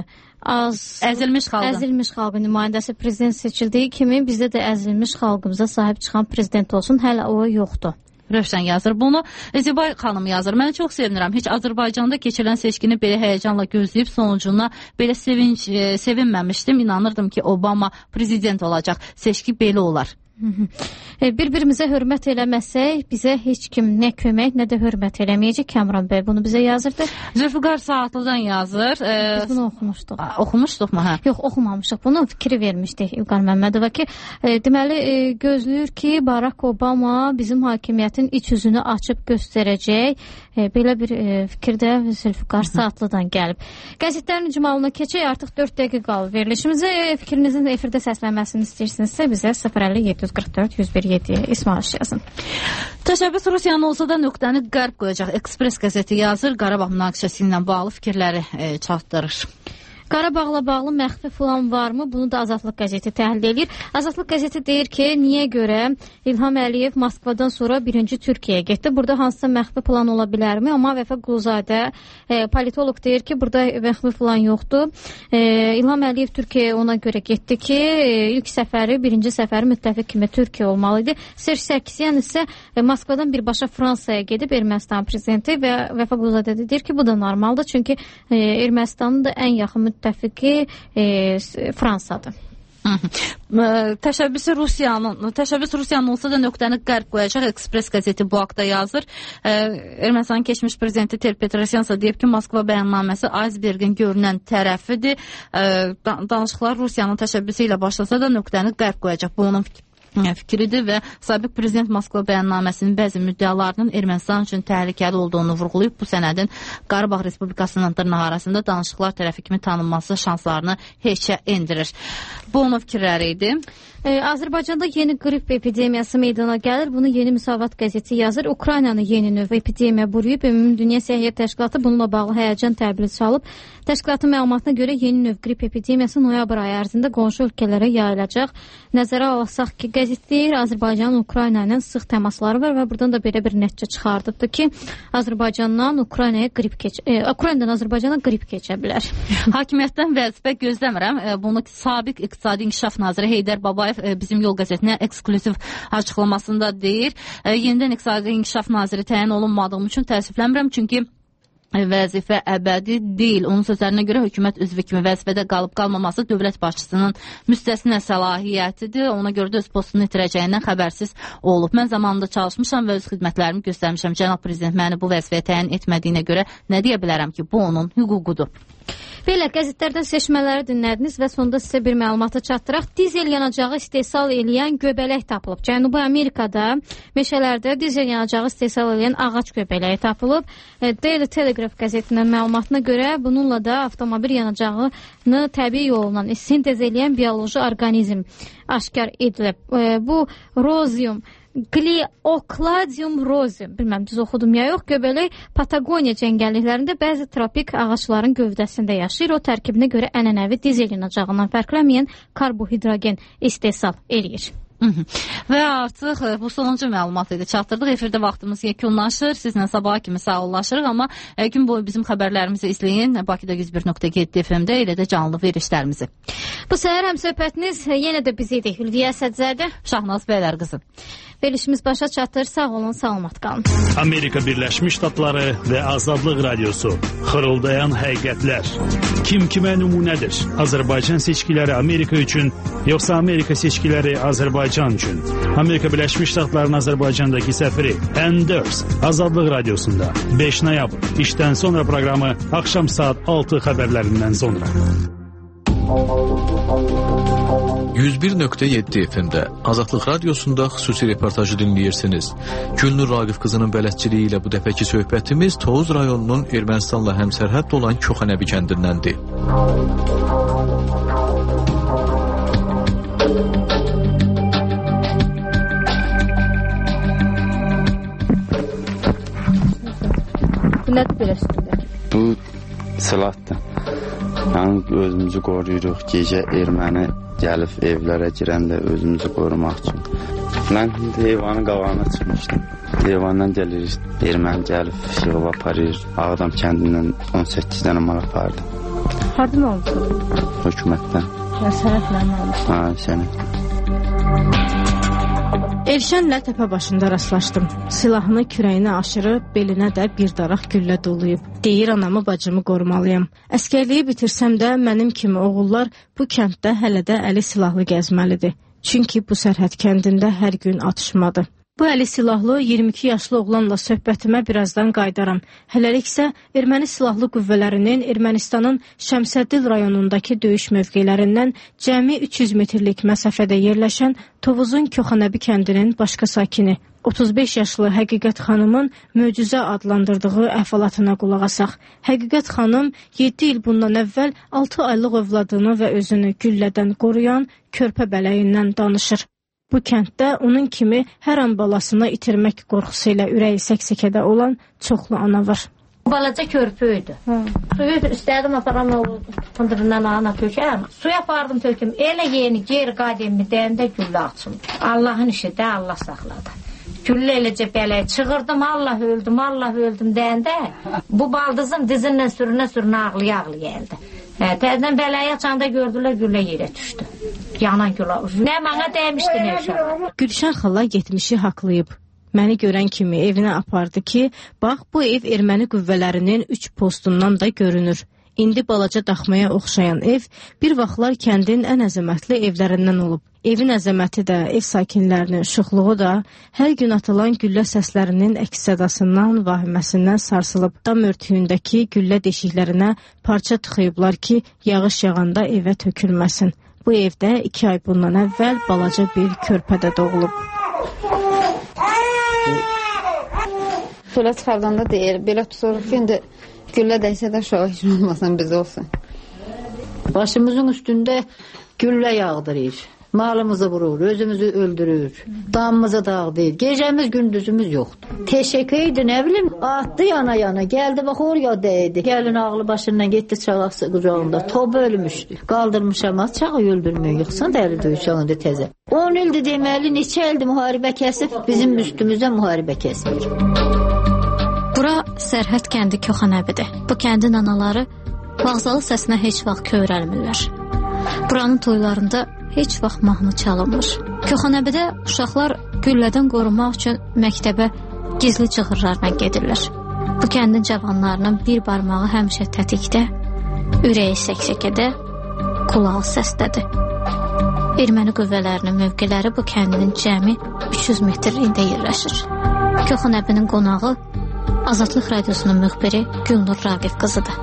az əzilmiş xalqın əzilmiş xalqın nümayəndəsi prezident seçildiyi kimi bizdə də əzilmiş xalqımıza sahib çıxan prezident olsun. Hələ o yoxdur. Rövşən yazır bunu. Zibay xanım yazır. Mən çox sevinirəm. Heç Azərbaycanda keçirilən seçkini belə həyəcanla gözləyib sonucuna belə sevinç, e, sevinməmişdim. İnanırdım ki, Obama prezident olacaq. Seçki belə olar. Bir-birimizə hörmət eləməsək, bizə heç kim nə kömək, nə də hörmət eləməyəcək. Kamran bəy bunu bizə yazırdı. Zülfüqar Saatlıdan yazır. Ee, Biz bunu oxumuşduq. Oxumuşduq mu? Hə? Yox, oxumamışıq. Bunu fikri vermişdik İlqar Məmmədova ki, e, deməli e, gözləyir ki, Barack Obama bizim hakimiyyətin iç üzünü açıb göstərəcək. E, belə bir e, fikirdə Zülfüqar Saatlıdan gəlib. Qəzetlərin icmalına keçək. Artıq dörd dəqiqə qalıb verilişimizə. E, fikrinizin efirdə səslənməsini istəyirsinizsə bizə sıfır əlli yeddi yüz qırx dörd yüz bir yeddi İsmail yazın. Təşəbbüs Rusiyanın olsa da nöqtəni qərb qoyacaq. Ekspres qəzeti yazır. Qarabağ münaqişəsi ilə bağlı fikirləri e, çatdırır. Qarabağla bağlı məxfi plan varmı? Bunu da Azadlıq qəzeti təhlil edir. Azadlıq qəzeti deyir ki, niyə görə İlham Əliyev Moskvadan sonra birinci Türkiyəyə getdi? Burada hansısa məxfi plan ola bilərmi? Amma Vəfa Quluzadə e, politoloq deyir ki, burada məxfi plan yoxdur. E, İlham Əliyev Türkiyəyə ona görə getdi ki, e, ilk səfəri, birinci səfəri müttəfiq kimi Türkiyə olmalı idi. Serj Sərkisyan isə e, Moskvadan birbaşa Fransaya gedib Ermənistan prezidenti və Vəfa Quluzadə deyir ki, bu da normaldır. Çünki e, Ermənistanın da ən yaxın müttəfiqi e, Fransadır. Təşəbbüsü Rusiyanın, təşəbbüs Rusiyanın olsa da nöqtəni qərb qoyacaq. Ekspres qəzeti bu haqda yazır. Ermənistanın keçmiş prezidenti Ter Petrosyan deyib ki, Moskva bəyannaməsi icebergin görünən tərəfidir. Danışıqlar Rusiyanın təşəbbüsü ilə başlasa da nöqtəni qərb qoyacaq. Bu onun fikridir və sabiq prezident Moskva bəyannaməsinin bəzi müddəalarının Ermənistan üçün təhlükəli olduğunu vurğulayıb. Bu sənədin Qarabağ Respublikasının dırnaq arasında danışıqlar tərəfi kimi tanınması şanslarını heçə endirir. Bu onun fikirləri idi. Ee, Azərbaycanda yeni qrip epidemiyası meydana gəlir. Bunu Yeni Müsavat qəzeti yazır. Ukraynanı yeni növ epidemiya buruyub. Ümumi Dünya Səhiyyə Təşkilatı bununla bağlı həyəcan təbili salıb. Təşkilatın məlumatına görə yeni növ qrip epidemiyası noyabr ayı ərzində qonşu ölkələrə yayılacaq. Nəzərə alsaq ki, qəzet deyir, Azərbaycanın Ukrayna ilə sıx təmasları var və buradan da belə bir nəticə çıxardıbdır ki, Azərbaycandan Ukraynaya qrip keç e, Ukraynadan Azərbaycana qrip keçə bilər. Hakimiyyətdən vəzifə gözləmirəm. Bunu sabiq İqtisadi İnkişaf Naziri Heydər Babayev bizim Yol qəzetinə ekskluziv açıqlamasında deyir. Yenidən İqtisadi İnkişaf Naziri təyin olunmadığım üçün təəssüflənmirəm, çünki vəzifə əbədi deyil. Onun sözlərinə görə hökumət üzvü kimi vəzifədə qalıb qalmaması dövlət başçısının müstəsna səlahiyyətidir. Ona görə də öz postunu itirəcəyindən xəbərsiz olub. Mən zamanında çalışmışam və öz xidmətlərimi göstərmişəm. Cənab Prezident məni bu vəzifəyə təyin etmədiyinə görə nə deyə bilərəm ki, bu onun hüququdur. Belə qəzetlərdən seçmələri dinlədiniz və sonda sizə bir məlumatı çatdıraq. Dizel yanacağı istehsal eləyən göbələk tapılıb. Cənubi Amerikada meşələrdə dizel yanacağı istehsal eləyən ağac göbələyi tapılıb. Daily Telegraph qəzetinin məlumatına görə bununla da avtomobil yanacağını təbii yolla sintez eləyən bioloji orqanizm aşkar edilib. Bu rozium Gliokladium rozium, bilməm düz oxudum ya yox, göbələk Patagoniya cəngəlliklərində bəzi tropik ağacların gövdəsində yaşayır. O tərkibinə görə ənənəvi dizel yanacağından fərqlənməyən karbohidrogen istehsal eləyir. Hı -hı. Və artıq bu sonuncu məlumat idi. Çatdırdıq. Efirdə vaxtımız yekunlaşır. Sizlə sabaha kimi sağollaşırıq, amma gün boyu bizim xəbərlərimizi izləyin. Bakıda yüz bir nöqtə yeddi F M-də, elə də canlı verişlərimizi. Bu səhər həmsöhbətiniz yenə də biz idik. Hülviyə Sədzədə, Şahnaz Bəylər qızı. Verilişimiz başa çatır. Sağ olun, salamat qalın. Amerika Birləşmiş Ştatları və Azadlıq Radiosu. Xırıldayan həqiqətlər. Kim kimə nümunədir? Azərbaycan seçkiləri Amerika üçün, yoxsa Amerika seçkiləri Azərbaycan üçün? Amerika Birləşmiş Ştatlarının Azərbaycandakı səfiri Anders Azadlıq Radiosunda beş noyabr işdən sonra proqramı axşam saat altı xəbərlərindən sonra. yüz bir nöqtə yeddi F M-də Azadlıq Radiosunda xüsusi reportajı dinləyirsiniz. Gülnur Raqif qızının bələdçiliyi ilə bu dəfəki söhbətimiz Tovuz rayonunun Ermənistanla həmsərhəd olan Köxənəbi kəndindəndir. Bu nədir belə üstündə? Bu silahdır. Yəni özümüzü qoruyuruq. Gecə erməni gəlib evlərə girəndə özümüzü qorumaq üçün. Mən heyvanın qabağına çıxmışdım. Heyvandan gəlir, erməni gəlib yığıb aparır. Ağdam kəndindən on səkkiz dənə mal apardı. Hardan oldu? Hökumətdən. Ya sənətlə mi oldu? Ha, sənətlə. Elşənlə təpə başında rastlaşdım. Silahını kürəyinə aşırıb, belinə də bir daraq güllə doluyub. Deyir, anamı, bacımı qorumalıyam. Əskərliyi bitirsəm də mənim kimi oğullar bu kənddə hələ də əli silahlı gəzməlidir. Çünki bu sərhəd kəndində hər gün atışmadır. Bu əli silahlı iyirmi iki yaşlı oğlanla söhbətimə birazdan qaydaram. Hələlik isə erməni silahlı qüvvələrinin Ermənistanın Şəmsəddin rayonundakı döyüş mövqelərindən cəmi üç yüz metrlik məsafədə yerləşən Tovuzun Köxənəbi kəndinin başqa sakini, otuz beş yaşlı Həqiqət xanımın möcüzə adlandırdığı əhvalatına qulaq asaq. Həqiqət xanım yeddi il bundan əvvəl altı aylıq övladını və özünü güllədən qoruyan körpə bələyindən danışır. Bu kənddə onun kimi hər an balasını itirmək qorxusu ilə ürəyi səksəkədə olan çoxlu ana var. Balaca körpüydü. Suyu istədim aparam oldu. Fındırından ana tökəm. Suya apardım töküm. Elə yeni geri qademmi deyəndə güllə açıldı. Allahın işi də Allah saxladı. Güllə eləcə bələyə çığırdım, Allah öldüm, Allah öldüm deyəndə bu baldızım dizindən sürünə sürünə ağlıya ağlıya gəldi. Hə, təzdən bələyə açanda gördülər güllə yerə düşdü. Yanan güllə. Nə mənə dəymişdi, nə uşaq. Gülşən xala yetmişi haqlayıb. Məni görən kimi evinə apardı ki, bax bu ev erməni qüvvələrinin üç postundan da görünür. İndi balaca daxmaya oxşayan ev bir vaxtlar kəndin ən əzəmətli evlərindən olub. Evin əzəməti də, ev sakinlərinin şıxlığı da hər gün atılan güllə səslərinin əks-sədasından, vahiməsindən sarsılıb. Dam örtüyündəki güllə deşiklərinə parça tıxıyıblar ki, yağış yağanda evə tökülməsin. Bu evdə iki ay bundan əvvəl balaca bir körpə də doğulub. Şölə çıxardanda deyir, belə tuturuq ki, indi güllə dəysə də uşağı heç olmasın biz olsun. Başımızın üstündə güllə yağdırır. Malımızı vurur, özümüzü öldürür. Damımızı dağıdır. Gecəmiz, gündüzümüz yoxdur. Teşekkür idi, nə bilim, atdı yana yana. Gəldi, bax, oraya dəydi. Gəlin ağlı başından getdi çağası qucağında. Tobu ölmüşdü. Qaldırmışam, az çağı öldürmüyor. Yıxsan dəli döyüşəndə təzə. on ildir deməli, neçə ildir müharibə kəsib, bizim üstümüzdə müharibə kəsir. Bura Sərhəd kəndi Köxənəbidir. Bu kəndin anaları vağzalı səsinə heç vaxt kövrəlmirlər. Buranın toylarında heç vaxt mahnı çalınmır. Köxənəbidə uşaqlar güllədən qorunmaq üçün məktəbə gizli cığırlarla gedirlər. Bu kəndin cavanlarının bir barmağı həmişə tətikdə, ürəyi səksəkədə, qulağı səsdədir. Erməni qüvvələrinin mövqeləri bu kəndinin cəmi üç yüz metrliyində yerləşir. Köxənəbinin qonağı Azadlıq Radiosunun müxbiri Gülnur Raqif qızıdır.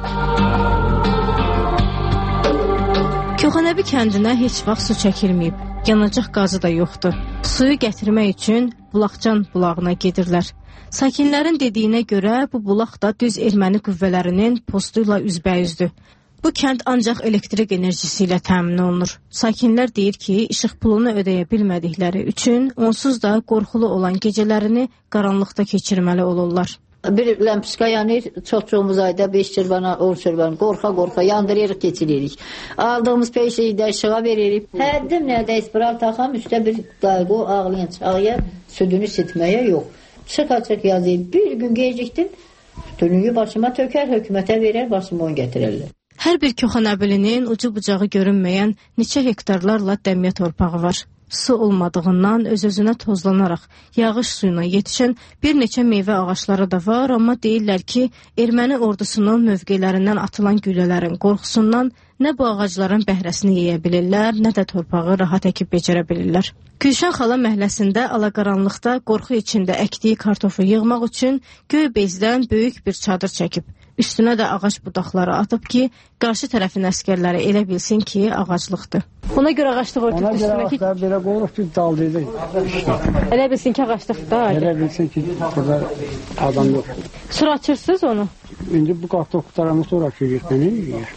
Köxənəbi kəndinə heç vaxt su çəkilməyib, yanacaq qazı da yoxdur. Suyu gətirmək üçün Bulaqcan bulağına gedirlər. Sakinlərin dediyinə görə bu bulaq da düz erməni qüvvələrinin postuyla üzbəyüzdür. Bu kənd ancaq elektrik enerjisi ilə təmin olunur. Sakinlər deyir ki, işıq pulunu ödəyə bilmədikləri üçün onsuz da qorxulu olan gecələrini qaranlıqda keçirməli olurlar. Bir ləmpiska yanır, çox-çoğumuz ayda beş çırvana, on çırvana, qorxa-qorxa yandırırıq, keçiririk. Aldığımız peşeyi də işığa veririk. Həddim nədə espiral taxam, üstə bir qayğı ağlayan çağıya, südünü sitməyə yox. Çıx-açıq yazayım, bir gün gecikdim, dünüyü başıma tökər, hökumətə verər, başıma on gətirərlər. Hər bir Köxanəbilinin ucu bucağı görünməyən neçə hektarlarla dəmiyə torpağı var. Su olmadığından öz-özünə tozlanaraq yağış suyuna yetişən bir neçə meyvə ağaçları da var, amma deyirlər ki, erməni ordusunun mövqelərindən atılan güllələrin qorxusundan nə bu ağacların bəhrəsini yeyə bilirlər, nə də torpağı rahat əkib becərə bilirlər. Gülşən xala məhəlləsində alaqaranlıqda qorxu içində əkdiyi kartofu yığmaq üçün göy bezdən böyük bir çadır çəkib. Üstünə də ağac budaqları atıb ki, qarşı tərəfin əskərləri elə bilsin ki, ağaclıqdır. Ona görə ağaclıq örtüb üstünə ki... Ona görə ağaclar belə qoyuruq ki, daldıydı. Elə bilsin ki, ağaclıqdır. Elə bilsin ki, burada adam yoxdur. Sonra açırsınız onu? İndi bu qartof qutaranı sonra ki, getməni yiyir.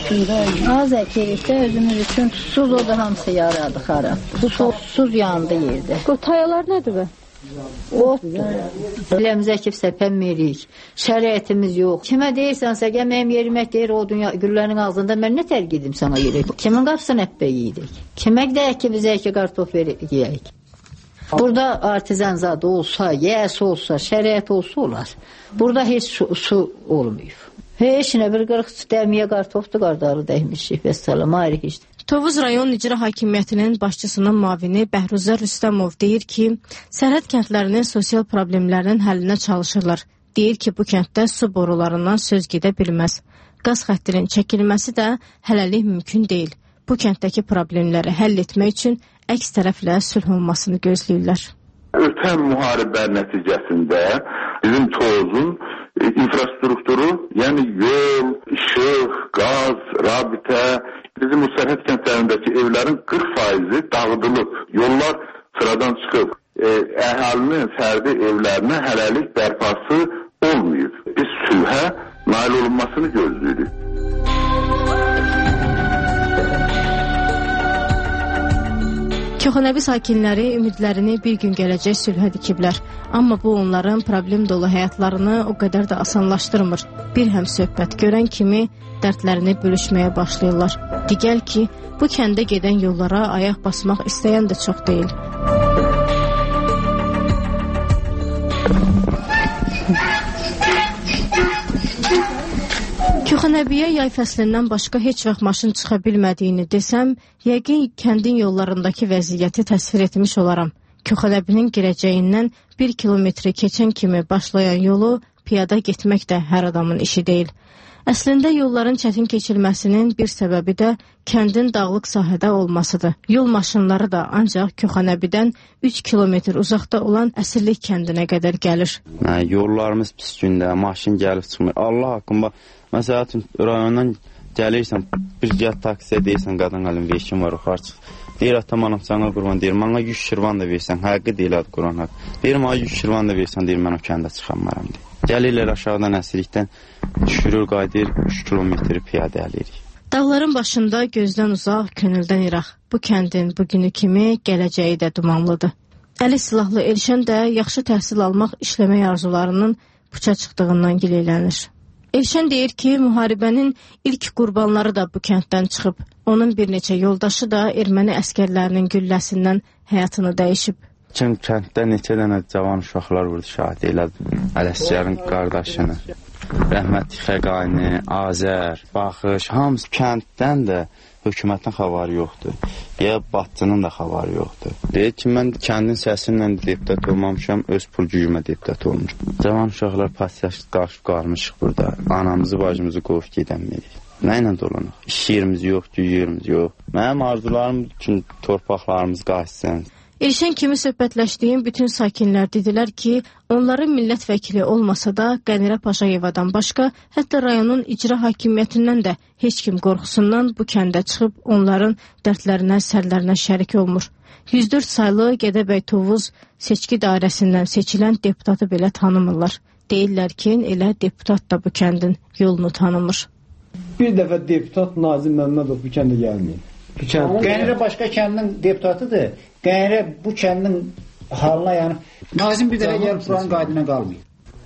Az əkirikdə özümüz üçün susuz o da hamısı yaradı xara. Bu susuz yandı yerdə. O tayalar nədir be? Otdur. Eləmizə əkib səpənmirik. Şəriətimiz yox. Kimə deyirsənsə, gəl mənim yerimət deyir o dünya güllərin ağzında, mən nə tərk edim sana yerək? Kimin qapısını əppə yeyirik? Kimə deyək ki, bizə ki, qartof yeyək? Burada artizan zadı olsa, yəs olsa, şəriət olsa olar. Burada heç su, su olmuyor. Heç nə bir qırıq dəmiyə qartofdur, qardarı dəymişik və salam, ayrı heç. Tovuz rayon icra hakimiyyətinin başçısının müavini Bəhruzə Rüstəmov deyir ki, sərhəd kəndlərinin sosial problemlərinin həllinə çalışırlar. Deyir ki, bu kənddə su borularından söz gedə bilməz. Qaz xəttinin çəkilməsi də hələlik mümkün deyil. Bu kənddəki problemləri həll etmək üçün əks tərəflə sülh olmasını gözləyirlər. Ötən müharibə nəticəsində bizim Tovuzun infrastrukturu, yəni yol, işıq, qaz, rabitə, bizim bu sərhəd kəndlərindəki evlərin qırx faizi dağıdılıb, yollar sıradan çıxıb, e, əhalinin fərdi evlərinə hələlik bərpası olmayıb. Biz sülhə nail olunmasını gözləyirik. Köxanəbi sakinləri ümidlərini bir gün gələcək sülhə dikiblər. Amma bu onların problem dolu həyatlarını o qədər də asanlaşdırmır. Bir həm söhbət görən kimi dərdlərini bölüşməyə başlayırlar. Digər ki, bu kəndə gedən yollara ayaq basmaq istəyən də çox deyil. Köxanəbiyə yay fəslindən başqa heç vaxt maşın çıxa bilmədiyini desəm, yəqin kəndin yollarındakı vəziyyəti təsvir etmiş olaram. Köxanəbinin girəcəyindən bir kilometri keçən kimi başlayan yolu piyada getmək də hər adamın işi deyil. Əslində yolların çətin keçilməsinin bir səbəbi də kəndin dağlıq sahədə olmasıdır. Yol maşınları da ancaq Köxanəbidən üç kilometr uzaqda olan Əsirlik kəndinə qədər gəlir. Hə, yollarımız pis gündə, maşın gəlib çıxmır. Allah haqqında, məsələn, rayondan gəlirsən, bir gəl taksiyə deyirsən, qadın əlim veşin var, yuxarı çıx. Deyir, atam anam sana qurban, deyir, mənə yüz şirvan da versən, həqqi deyil adı Quran haqq. Deyir, mənə yüz şirvan da versən, deyir, mən o kəndə çıxanmaram, deyir. Gəlirlər aşağıdan Əsirlikdən, düşürür, qaydır, üç kilometri piyadə əlirik. Dağların başında gözdən uzaq, könüldən iraq. Bu kəndin bugünü kimi gələcəyi də dumanlıdır. Əli silahlı Elşən də yaxşı təhsil almaq, işləmək arzularının puça çıxdığından gileylənir. Elşən deyir ki, müharibənin ilk qurbanları da bu kənddən çıxıb. Onun bir neçə yoldaşı da erməni əskərlərinin gülləsindən həyatını dəyişib. Kim kənddə neçə dənə cavan uşaqlar vurdu, şahid elədi. Ələsgərin qardaşını, rəhmətli Xəqani, Azər, Baxış, hamısı kənddən də hökumətin xəvarı yoxdur. Ya Batçının da xəvarı yoxdur. Deyir ki, mən kəndin səsinlə deputat olmamışam, öz pul gücümə deputat olmuşam. Cavan uşaqlar pasiyaş qarşı qarmışıq burada. Anamızı, bacımızı qovub gedəmirik. Nə ilə dolanıq? İş yerimiz yox, güc yerimiz yox. Mənim arzularım üçün torpaqlarımız qaçsın. Elşən kimi söhbətləşdiyim bütün sakinlər dedilər ki, onların millət vəkili olmasa da Qənirə Paşayevadan başqa, hətta rayonun icra hakimiyyətindən də heç kim qorxusundan bu kəndə çıxıb onların dərdlərinə, sərlərinə şərik olmur. yüz dörd saylı Gədəbəy Tovuz seçki dairəsindən seçilən deputatı belə tanımırlar. Deyirlər ki, elə deputat da bu kəndin yolunu tanımır. Bir dəfə deputat Nazim Məmmədov bu kəndə gəlməyib. Qənirə başqa kəndin deputatıdır. Qənirə bu kəndin halına yəni Nazim bir dəfə gəlib buranın qaydına qalmayıb.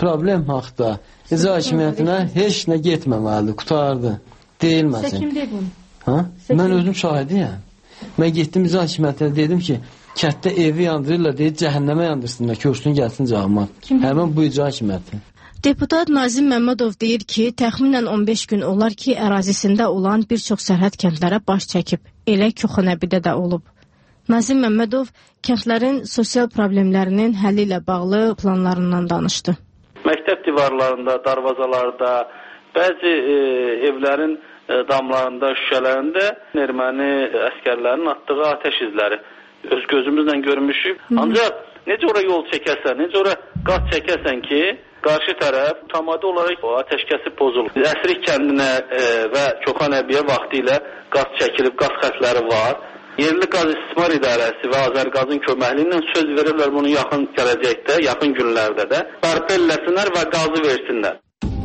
problem haqda icra hakimiyyətinə heç nə getməməlidir, qutardı. Deyilməsin. Sən kim deyib bunu? Ha? Mən özüm şahidiyəm. Mən getdim icra hakimiyyətinə dedim ki, kətdə evi yandırırlar, deyib cəhənnəmə yandırsınlar, köçsün gəlsin cavabıma. Həmin bu icra hakimiyyəti. Deputat Nazim Məmmədov deyir ki, təxminən on beş gün olar ki, ərazisində olan bir çox sərhəd kəndlərə baş çəkib. Elə Köxənəbidə də olub. Nazim Məmmədov kəndlərin sosial problemlərinin həlli ilə bağlı planlarından danışdı. Məktəb divarlarında, darvazalarda, bəzi e, evlərin e, damlarında, şüşələrində erməni əskərlərinin atdığı ateş izləri öz gözümüzlə görmüşük. Hı -hı. Ancaq necə ora yol çəkərsən, necə ora qaz çəkərsən ki, qarşı tərəf tamamilə olaraq o ateşkəsi pozulur. Əsrik kəndinə e, və Köxənəbiyə vaxtı ilə qaz çəkilib, qaz xətləri var. Yerli qaz istismar idarəsi və Azərqazın köməkliyi ilə söz verirlər bunu yaxın gələcəkdə, yaxın günlərdə də bərpa eləsinlər və qazı versinlər.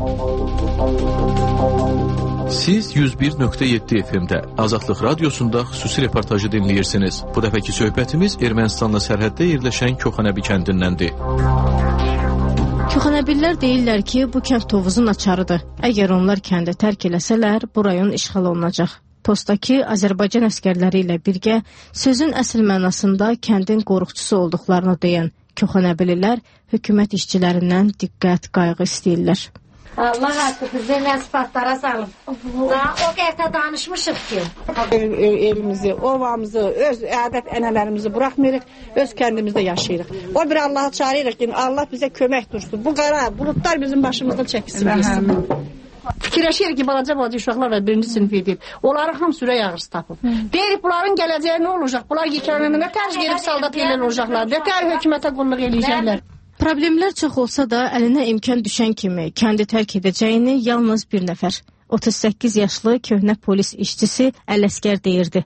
Siz yüz bir nöqtə yeddi F M-də Azadlıq Radiosunda xüsusi reportajı dinləyirsiniz. Bu dəfəki söhbətimiz Ermənistanla sərhəddə yerləşən Köxənəbi kəndindəndir. Köxənəbilər deyirlər ki, bu kənd Tovuzun açarıdır. Əgər onlar kəndi tərk eləsələr, bu rayon işğal olunacaq. Postdakı Azərbaycan əskərləri ilə birgə sözün əsl mənasında kəndin qoruqçusu olduqlarını deyən Köxənəbililər hökumət işçilərindən diqqət, qayğı istəyirlər. Allah haqqı bizə nəsifatlara salıb. O qədər danışmışıq ki. El, el, elimizi, ovamızı, öz ədət ənələrimizi buraxmırıq, öz kəndimizdə yaşayırıq. O bir Allah'a çağırırıq ki, Allah bizə kömək dursun. Bu qara bulutlar bizim başımızdan çəkilsin. Fikirləşir ki, balaca-balaca uşaqlar var, birinci sinif edib. Onların hamısı ürək ağrısı tapıb. Deyirik, bunların gələcəyi nə olacaq? Bunlar yekələndə nə tərz gelib saldat elən olacaqlar? Nə tər hökumətə qulluq eləyəcəklər? Problemlər çox olsa da, əlinə imkan düşən kimi kəndi tərk edəcəyini yalnız bir nəfər, otuz səkkiz yaşlı köhnə polis işçisi Ələsgər deyirdi.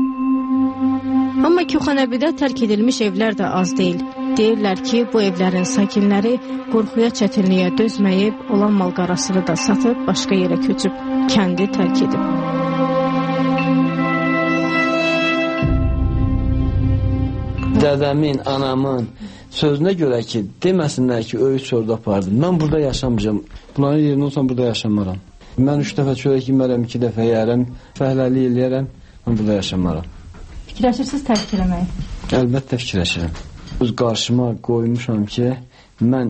Amma Köxənəbidə tərk edilmiş evlər də az deyil. Deyirlər ki, bu evlərin sakinləri qorxuya, çətinliyə dözməyib, olan mal-qarasını da satıb, başqa yerə köçüb, kəndi tərk edib. Dədəmin, anamın sözünə görə ki, deməsinlər ki, öyüd sorda apardım. Mən burada yaşamayacağım. Bunların yerində olsam burada yaşamaram. Mən üç dəfə çörək yemərəm, iki dəfə yərəm, fəhləlik eləyərəm, mən burada yaşamaram. Fikirləşirsiniz tərk eləməyi? Əlbəttə fikirləşirəm. Öz qarşıma qoymuşam ki, mən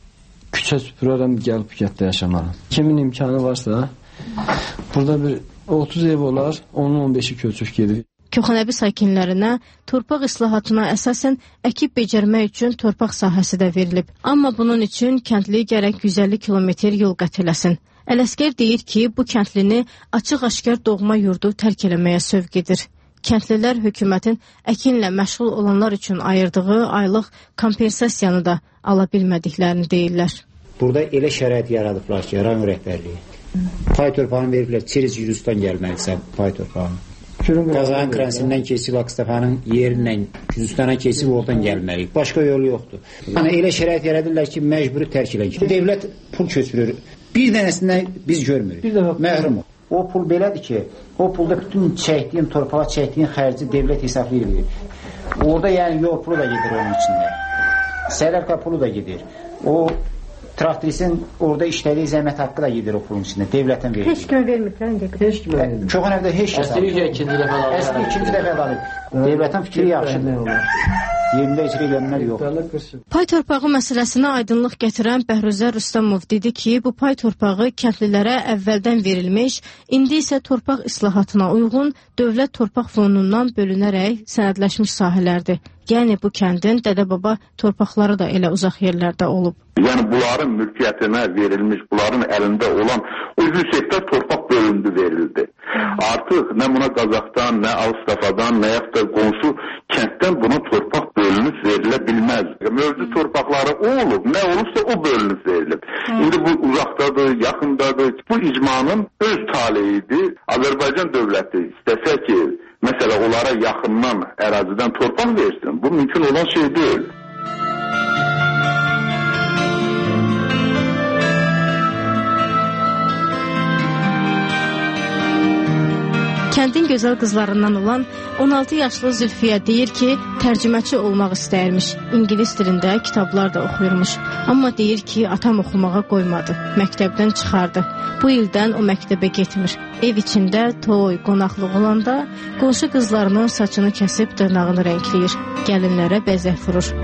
küçə süpürərəm, gəlib bu kənddə yaşamaram. Kimin imkanı varsa, burada bir otuz ev olar, onun on beşi köçüb gedir. Köxənəbi sakinlərinə torpaq islahatına əsasən əkib becərmək üçün torpaq sahəsi də verilib. Amma bunun üçün kəndli gərək yüz əlli kilometr yol qət eləsin. Ələsgər deyir ki, bu kəndlini açıq-aşkar doğma yurdu tərk eləməyə sövq edir. Kəndlilər hökumətin əkinlə məşğul olanlar üçün ayırdığı aylıq kompensasiyanı da ala bilmədiklərini deyirlər. Burada elə şərait yaradıblar ki, rayon rəhbərliyi. Pay torpağını veriblər, Çiriz Gürcüstan gəlməlisə pay torpağını. Qazağın kransindən keçib Akstafanın yerindən Gürcüstana keçib oradan gəlməliyik. Başqa yolu yoxdur. Yəni elə şərait yaradırlar ki, məcburi tərk edək. Devlət pul köçürür. Bir dənəsindən biz görmürük. Məhrumuq. O pul belədir ki, o pulda bütün çəkdiyim, torpağa çəkdiyim xərci devlət hesablayır. Orada yəni yol pulu da gedir onun içində. Sərərka pulu da gedir. O traktorisin orada işlədiyi zəhmət haqqı da gedir o pulun içində. Devlətin verir. Heç kimə vermirlər. Heç kimə vermirlər. Köxənəbdə heç kəs alır. Əsli ikinci dəfə alır. Əsli ikinci dəfə alır. Devlətin fikri yaxşıdır. Yerində icra edənlər yox. Pay torpağı məsələsinə aydınlıq gətirən Bəhruzə Rüstəmov dedi ki, bu pay torpağı kəndlilərə əvvəldən verilmiş, indi isə torpaq islahatına uyğun dövlət torpaq fonundan bölünərək sənədləşmiş sahələrdir. Yəni bu kəndin dədə-baba torpaqları da elə uzaq yerlərdə olub. Yəni bunların mülkiyyətinə verilmiş, bunların əlində olan o yüz hektar torpaq bölündü, verildi. Artıq nə buna Qazaxdan, nə Ağstafadan, nə yaxud da qonşu kənddən buna torpaq bölünüb verilə bilməz. Mövcud torpaqları o olub, nə olubsa o bölünüb verilib. İndi bu uzaqdadır, yaxındadır. Bu icmanın öz taleyidir. Azərbaycan dövləti istəsə ki, məsələ onlara yaxından ərazidən torpaq versin, bu mümkün olan şey deyil. Kəndin gözəl qızlarından olan on altı yaşlı Zülfiyə deyir ki, tərcüməçi olmaq istəyirmiş. İngilis dilində kitablar da oxuyurmuş. Amma deyir ki, atam oxumağa qoymadı. Məktəbdən çıxardı. Bu ildən o məktəbə getmir. Ev içində toy, qonaqlıq olanda qonşu qızlarının saçını kəsib dırnağını rəngləyir. Gəlinlərə bəzək vurur.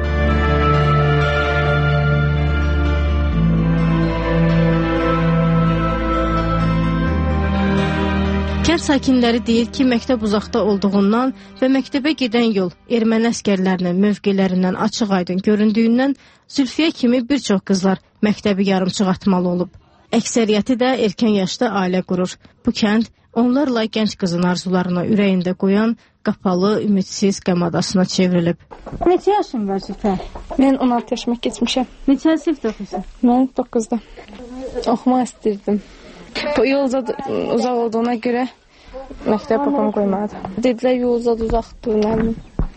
Kənd sakinləri deyir ki, məktəb uzaqda olduğundan və məktəbə gedən yol erməni əskərlərinin mövqelərindən açıq-aydın göründüyündən Zülfiyə kimi bir çox qızlar məktəbi yarımçıq atmalı olub. Əksəriyyəti də erkən yaşda ailə qurur. Bu kənd onlarla gənc qızın arzularına ürəyində qoyan qapalı, ümidsiz qəm adasına çevrilib. Neçə yaşın var Zülfə? Mən on altı yaşıma keçmişəm. Neçə sinifdə oxuyursan? Mən doqquzda. Oxumaq istirdim. Bu yol uzaq olduğuna görə məktəb papam qoymadı. Dedilər yol uzaqdır.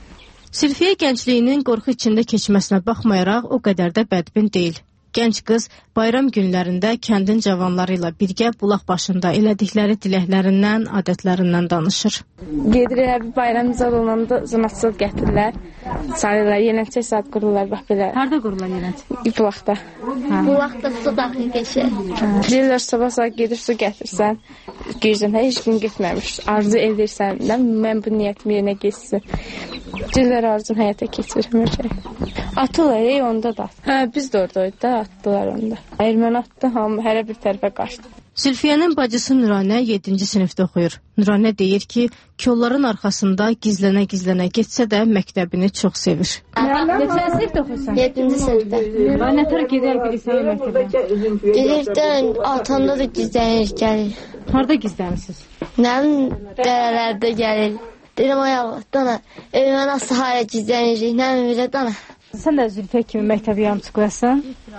Zülfiyə gəncliyinin qorxu içində keçməsinə baxmayaraq o qədər də bədbin deyil. Gənc qız bayram günlərində kəndin cavanları ilə birgə bulaq başında elədikləri diləklərindən, adətlərindən danışır. Gedirlər, bayram zad olanda zınatsız gətirirlər, sarırlar, yenəncə saat qururlar, bax belə. Harada qururlar yenəncə? Bulaqda. Bulaqda su daxil geçir. Deyirlər, sabah saat gedir, su gətirsən, girsən, heç gün getməmiş, arzu edirsən, mən bu niyyətim yerinə geçsin. Deyirlər, arzun həyata keçirmir. Atırlar, ey, onda da. Hə, biz də oradaydı da, atdılar onda. Erməni atdı, hamı hər bir tərəfə qaçdı. Zülfiyənin bacısı Nuranə yeddinci sinifdə oxuyur. Nuranə deyir ki, kolların arxasında gizlənə-gizlənə getsə də məktəbini çox sevir. Neçə sinifdə oxuyursan? yeddinci sinifdə. Nə tərə gedər bilirsən məktəbə? Gedirdən altında da gizlənir, gəlir. Harada gizlənirsiniz? Nəmin dərələrdə gəlir. Deyirəm, ayağı, dana, evimə nasıl haya gizlənirik, nəmin bilə, dana. Sən də Zülfiyə kimi məktəbi yarımçıq qoyasan?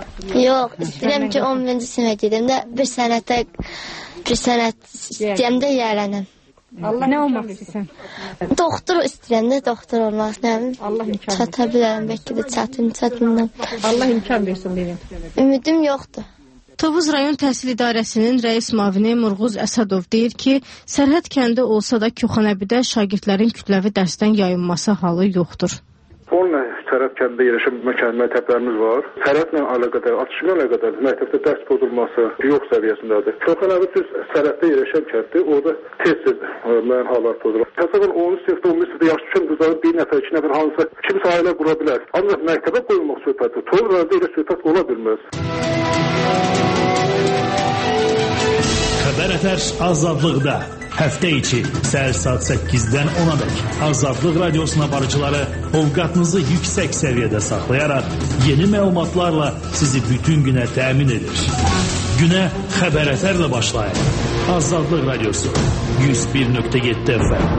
Yox, istəyirəm ki, on birinci sinifə gedim də bir sənətə, bir sənət istəyəm də yerlənəm. Allah nə olmaq istəyirsən? Doktor istəyirəm də, doktor olmaq istəyirəm. Allah imkan çata bilərəm, bəlkə də çətin, çətindən. Allah imkan versin deyim. Ümidim yoxdur. Tovuz rayon təhsil idarəsinin rəis mavini Murğuz Əsədov deyir ki, sərhəd kəndi olsa da Koxanəbidə şagirdlərin kütləvi dərsdən yayınması halı yoxdur. Onunla sərhəd kəndində yerləşən məktəblərimiz var. Sərhədlə əlaqədar, atışla əlaqədar məktəbdə dərs pozulması yox səviyyəsindədir. Koxanəbi düz sərhəddə yerləşən kənddir, orada tez-tez müəyyən hallar pozulur. Təsəvvürən onuncu sinifdə, on birinci sinifdə yaş düşən qızların bir nəfər, iki nəfər hansısa kimsə ailə qura bilər. Ancaq məktəbə qoyulmaq söhbəti, Tovuz rayonunda elə söhbət ola bilməz. Xəbər ətər azadlıqda. Həftə içi səhər saat səkkizdən ona dək Azadlıq Radiosuna barıcıları ovqatınızı yüksək səviyyədə saxlayaraq yeni məlumatlarla sizi bütün günə təmin edir. Günə xəbər ətərlə başlayır. Azadlıq Radiosu yüz bir nöqtə yeddi F M.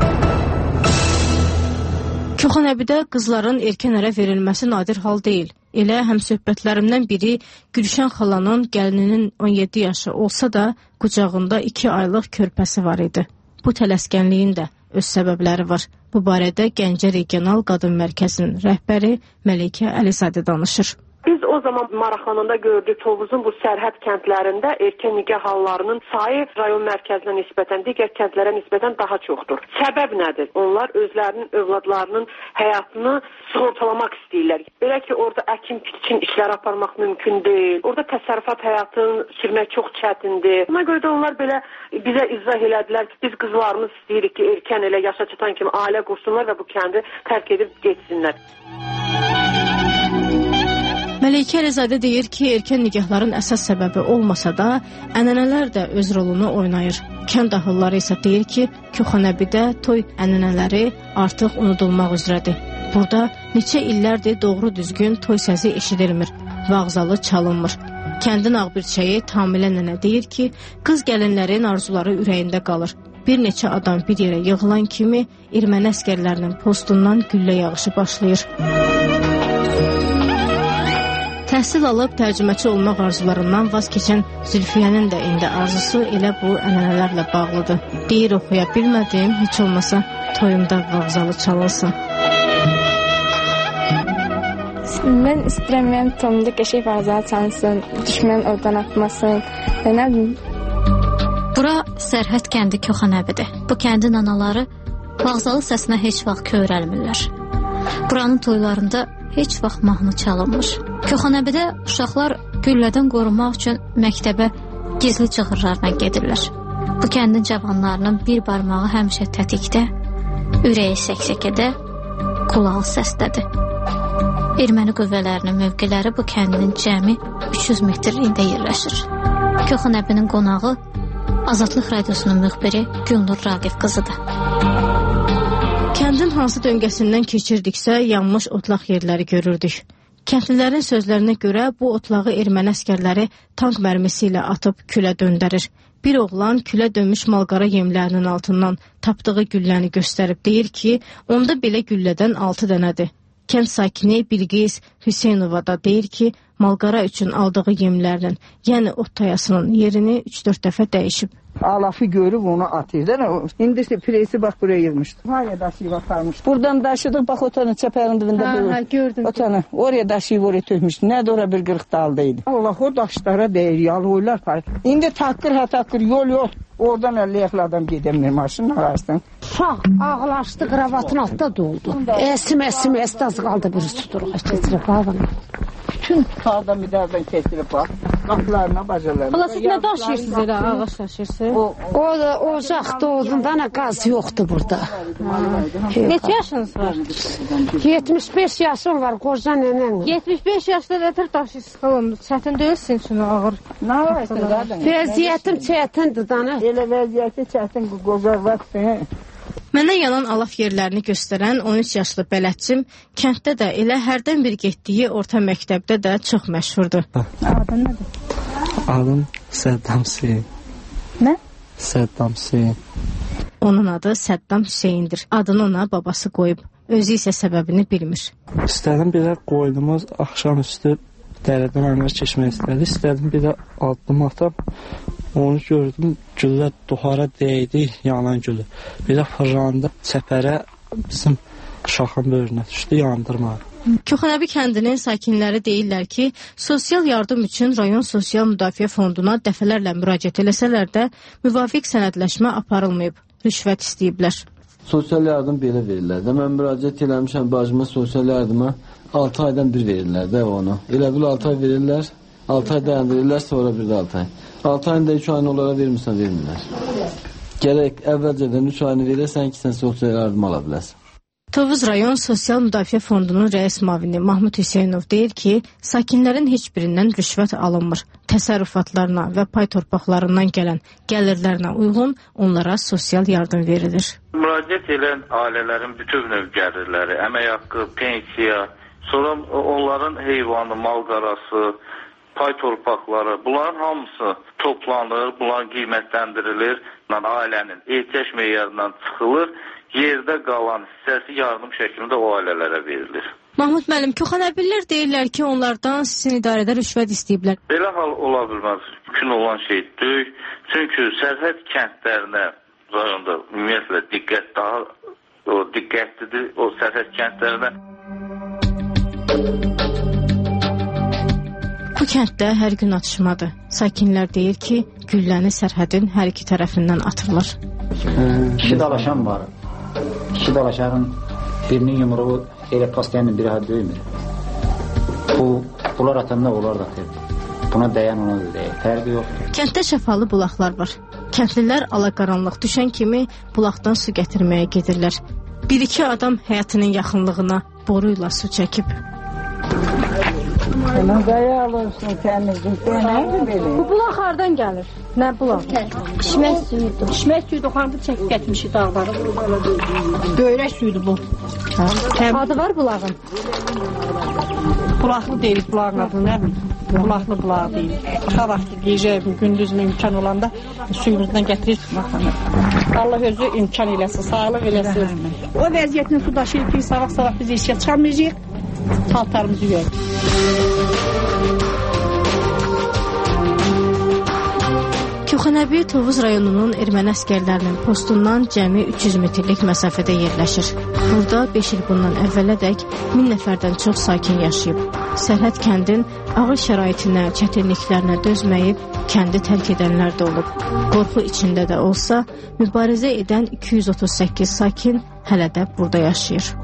Koxanəbidə qızların erkən ərə verilməsi nadir hal deyil. Elə həmsöhbətlərimdən biri Gülşən xalanın gəlininin on yeddi yaşı olsa da qucağında iki aylıq körpəsi var idi. Bu tələskənliyin də öz səbəbləri var. Bu barədə Gəncə Regional Qadın Mərkəzinin rəhbəri Məlikə Əlizadə danışır. Biz o zaman maraqlananda gördük Tovuzun bu sərhəd kəndlərində erkən nikah hallarının sayı rayon mərkəzinə nisbətən, digər kəndlərə nisbətən daha çoxdur. Səbəb nədir? Onlar özlərinin, övladlarının həyatını sığortalamaq istəyirlər. Belə ki, orada əkin-biçin işlər aparmaq mümkün deyil. Orada təsərrüfat həyatını sürmək çox çətindir. Buna görə də onlar belə bizə izah elədilər ki, biz qızlarımız istəyirik ki, erkən elə yaşa çatan kimi ailə qursunlar və bu kəndi tərk edib getsinlər. Məlikə Əlizadə deyir ki, erkən nikahların əsas səbəbi olmasa da, ənənələr də öz rolunu oynayır. Kənd ahılları isə deyir ki, Koxanəbidə toy ənənələri artıq unudulmaq üzrədir. Burada neçə illərdir doğru düzgün toy səsi eşidilmir, vağzalı çalınmır. Kəndin ağbirçəyi Tamilə nənə deyir ki, qız gəlinlərin arzuları ürəyində qalır. Bir neçə adam bir yerə yığılan kimi erməni əskərlərinin postundan güllə yağışı başlayır. Təhsil alıb tərcüməçi olmaq arzularından vaz keçən Zülfiyənin də indi arzusu elə bu ənənələrlə bağlıdır. Deyir, oxuya bilmədim, heç olmasa toyumda vağzalı çalınsın. Mən istəyirəm, mən toyumda qəşəng vağzalı çalınsın, düşmən oradan atmasın. Nə bilim. Bu Bura Sərhəd kəndi Köxanəbidir. Bu kəndin anaları vağzalı səsinə heç vaxt kövrəlmirlər. Buranın toylarında heç vaxt mahnı çalınmır. Köxanəbidə uşaqlar güllədən qorunmaq üçün məktəbə gizli çığırlarla gedirlər. Bu kəndin cavanlarının bir barmağı həmişə tətikdə, ürəyi səksəkədə, qulağı səsdədir. Erməni qüvvələrinin mövqeləri bu kəndin cəmi üç yüz metrliyində yerləşir. Köxanəbinin qonağı Azadlıq Radiosunun müxbiri Gülnur Raqif qızıdır. Kəndin hansı döngəsindən keçirdiksə, yanmış otlaq yerləri görürdük. Kəndlilərin sözlərinə görə bu otlağı erməni əskərləri tank mərmisi ilə atıb külə döndərir. Bir oğlan külə dönmüş malqara yemlərinin altından tapdığı gülləni göstərib deyir ki, onda belə güllədən altı dənədir. Kənd sakini Bilqis Hüseynova da deyir ki, malqara üçün aldığı yemlərinin, yəni ot tayasının yerini üç dörd dəfə dəyişib. Alafı görüb onu atır. İndi presi bax buraya yığmışdı. Hala daşıyıb aparmışdı. Buradan daşıdıq, bax otanın çəpərin dibində ha, gördüm. Otanı, oraya daşıyıb oraya tökmüşdü. Nədir ora bir qırıq daldaydı. Allah o daşlara deyir, yalı var. İndi taqqır ha taqqır, yol yox. Oradan əlli adam gedəmir maşının arasından. Uşaq ağlaşdı, kravatın altında doldu. Əsim, əsim, əsim az qaldı bir tuturuq. Keçirib bağdan. Bütün sağdan bir dərdən keçirib bax. Qapılarına, bacalarına. Hala siz nə daşıyırsınız elə, ağaç daşıyırsınız? O, o da ocaqda olduğunda nə qaz yoxdur burada. Neçə yaşınız var? yetmiş beş yaşım var, qoca nənəm. yetmiş beş yaşda nətər daşıyırsınız? Çətin deyil sizin üçün ağır. Nə var istəyirsən? Vəziyyətim çətindir dana. Elə vəziyyəti çətin qocar vaxtdır. Mənə yanan alaf yerlərini göstərən on üç yaşlı bələdçim kənddə də elə hərdən bir getdiyi orta məktəbdə də çox məşhurdur. Adın nədir? Adım Səddam Hüseyin. Nə? Səddam Hüseyin. Onun adı Səddam Hüseyindir. Adını ona babası qoyub. Özü isə səbəbini bilmir. İstədim bir də qoynumuz axşam üstü dərədən əmər keçmək istədi. İstədim bir də addım atam. Onu gördüm, güllə duhara dəydi, yanan gülü. Bir də fırlandı, çəpərə bizim uşağın böyrünə düşdü, yandırmadı. Köxanəbi kəndinin sakinləri deyirlər ki, sosial yardım üçün rayon sosial müdafiə fonduna dəfələrlə müraciət eləsələr də müvafiq sənədləşmə aparılmayıb, rüşvət istəyiblər. Sosial yardım belə verirlər də. Mən müraciət eləmişəm bacıma sosial yardıma altı aydan bir verirlər də onu. Elə bil altı ay verirlər, altı ay dayandırırlar, sonra bir də altı ay. altı ayında üç ayını onlara vermirsən, vermirlər. Gərək əvvəlcədən üç ayını verəsən ki, sən sosial yardım ala biləsən. Tovuz rayon sosial müdafiə fondunun rəis mavini Mahmud Hüseynov deyir ki, sakinlərin heç birindən rüşvət alınmır. Təsərrüfatlarına və pay torpaqlarından gələn gəlirlərinə uyğun onlara sosial yardım verilir. Müraciət edən ailələrin bütün növ gəlirləri, əmək haqqı, pensiya, sonra onların heyvanı, malqarası, pay torpaqları, bunların hamısı toplanır, bunlar qiymətləndirilir, ailənin ehtiyac meyarından çıxılır, yerdə qalan hissəsi yardım şəklində o ailələrə verilir. Mahmud müəllim, Köxanəbilər deyirlər ki, onlardan sizin idarədə rüşvət istəyiblər. Belə hal ola bilməz, mümkün olan şey deyil. Çünki sərhəd kəndlərinə rayonda ümumiyyətlə diqqət daha o diqqətlidir o sərhəd kəndlərinə. Bu kənddə hər gün atışmadır. Sakinlər deyir ki, gülləni sərhədin hər iki tərəfindən atırlar. İki dalaşan var. İki dalaşanın birinin yumruğu elə pastayanın biri had döymür. Bu, bunlar atanda onlar da atır. Buna dəyən ona da deyir. Fərqi yoxdur. Kənddə şəfalı bulaqlar var. Kəndlilər alaqaranlıq düşən kimi bulaqdan su gətirməyə gedirlər. Bir-iki adam həyatının yaxınlığına boruyla su çəkib. Nə qaya alırsın təmizlik? Bu bulaq hardan gəlir? Nə bulaq? İçmək suyudur. İçmək suyudur. Xanım bu çəkib gətirmişik dağları. Böyrək suyudur bu. Adı var bulağın? Bulaqlı deyirik bulağın adını, nə bilir? Bulaqlı bulaq deyirik. Axa vaxtı gecə, gündüzün imkan olanda suyumuzdan gətiririk. Allah özü imkan eləsin, sağlıq eləsin. O vəziyyətlə su daşıyır ki, savaq-savaq biz işə çıxamayacaq, paltarımızı yuyaq. Köxənəbi Tovuz rayonunun erməni əsgərlərinin postundan cəmi üç yüz metrlik məsafədə yerləşir. Burada beş il bundan əvvələdək min nəfərdən çox sakin yaşayıb. Sərhəd kəndin ağır şəraitinə, çətinliklərinə dözməyib, kəndi tərk edənlər də olub. Qorxu içində də olsa, mübarizə edən iki yüz otuz səkkiz sakin hələ də burada yaşayır.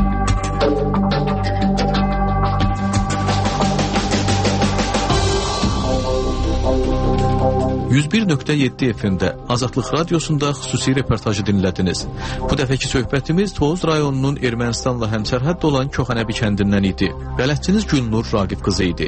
yüz bir nöqtə yeddi F M-də Azadlıq Radiosunda xüsusi reportajı dinlədiniz. Bu dəfəki söhbətimiz Tovuz rayonunun Ermənistanla həmsərhəd olan Köxənəbi kəndindən idi. Bələdçiniz Gülnur Raqif qızı idi.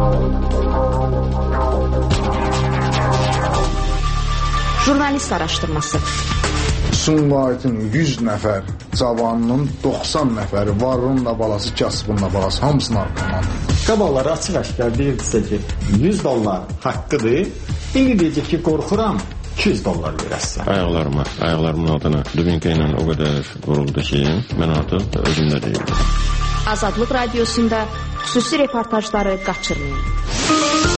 Jurnalist araşdırması. Sumqayıtın yüz nəfər cavanının doxsan nəfəri varının da balası, kasıbının da balası hamısını arqamandır. Qabaqları açıq-aşkar deyirdisə ki, yüz dollar haqqıdır. İndi deyəcək ki, qorxuram, iki yüz dollar verəsən. Ayaqlarıma, ayaqlarımın altına dubinka ilə o qədər vuruldu ki, mən artıq özümdə deyildim. Azadlıq Radiosunda xüsusi reportajları qaçırmayın.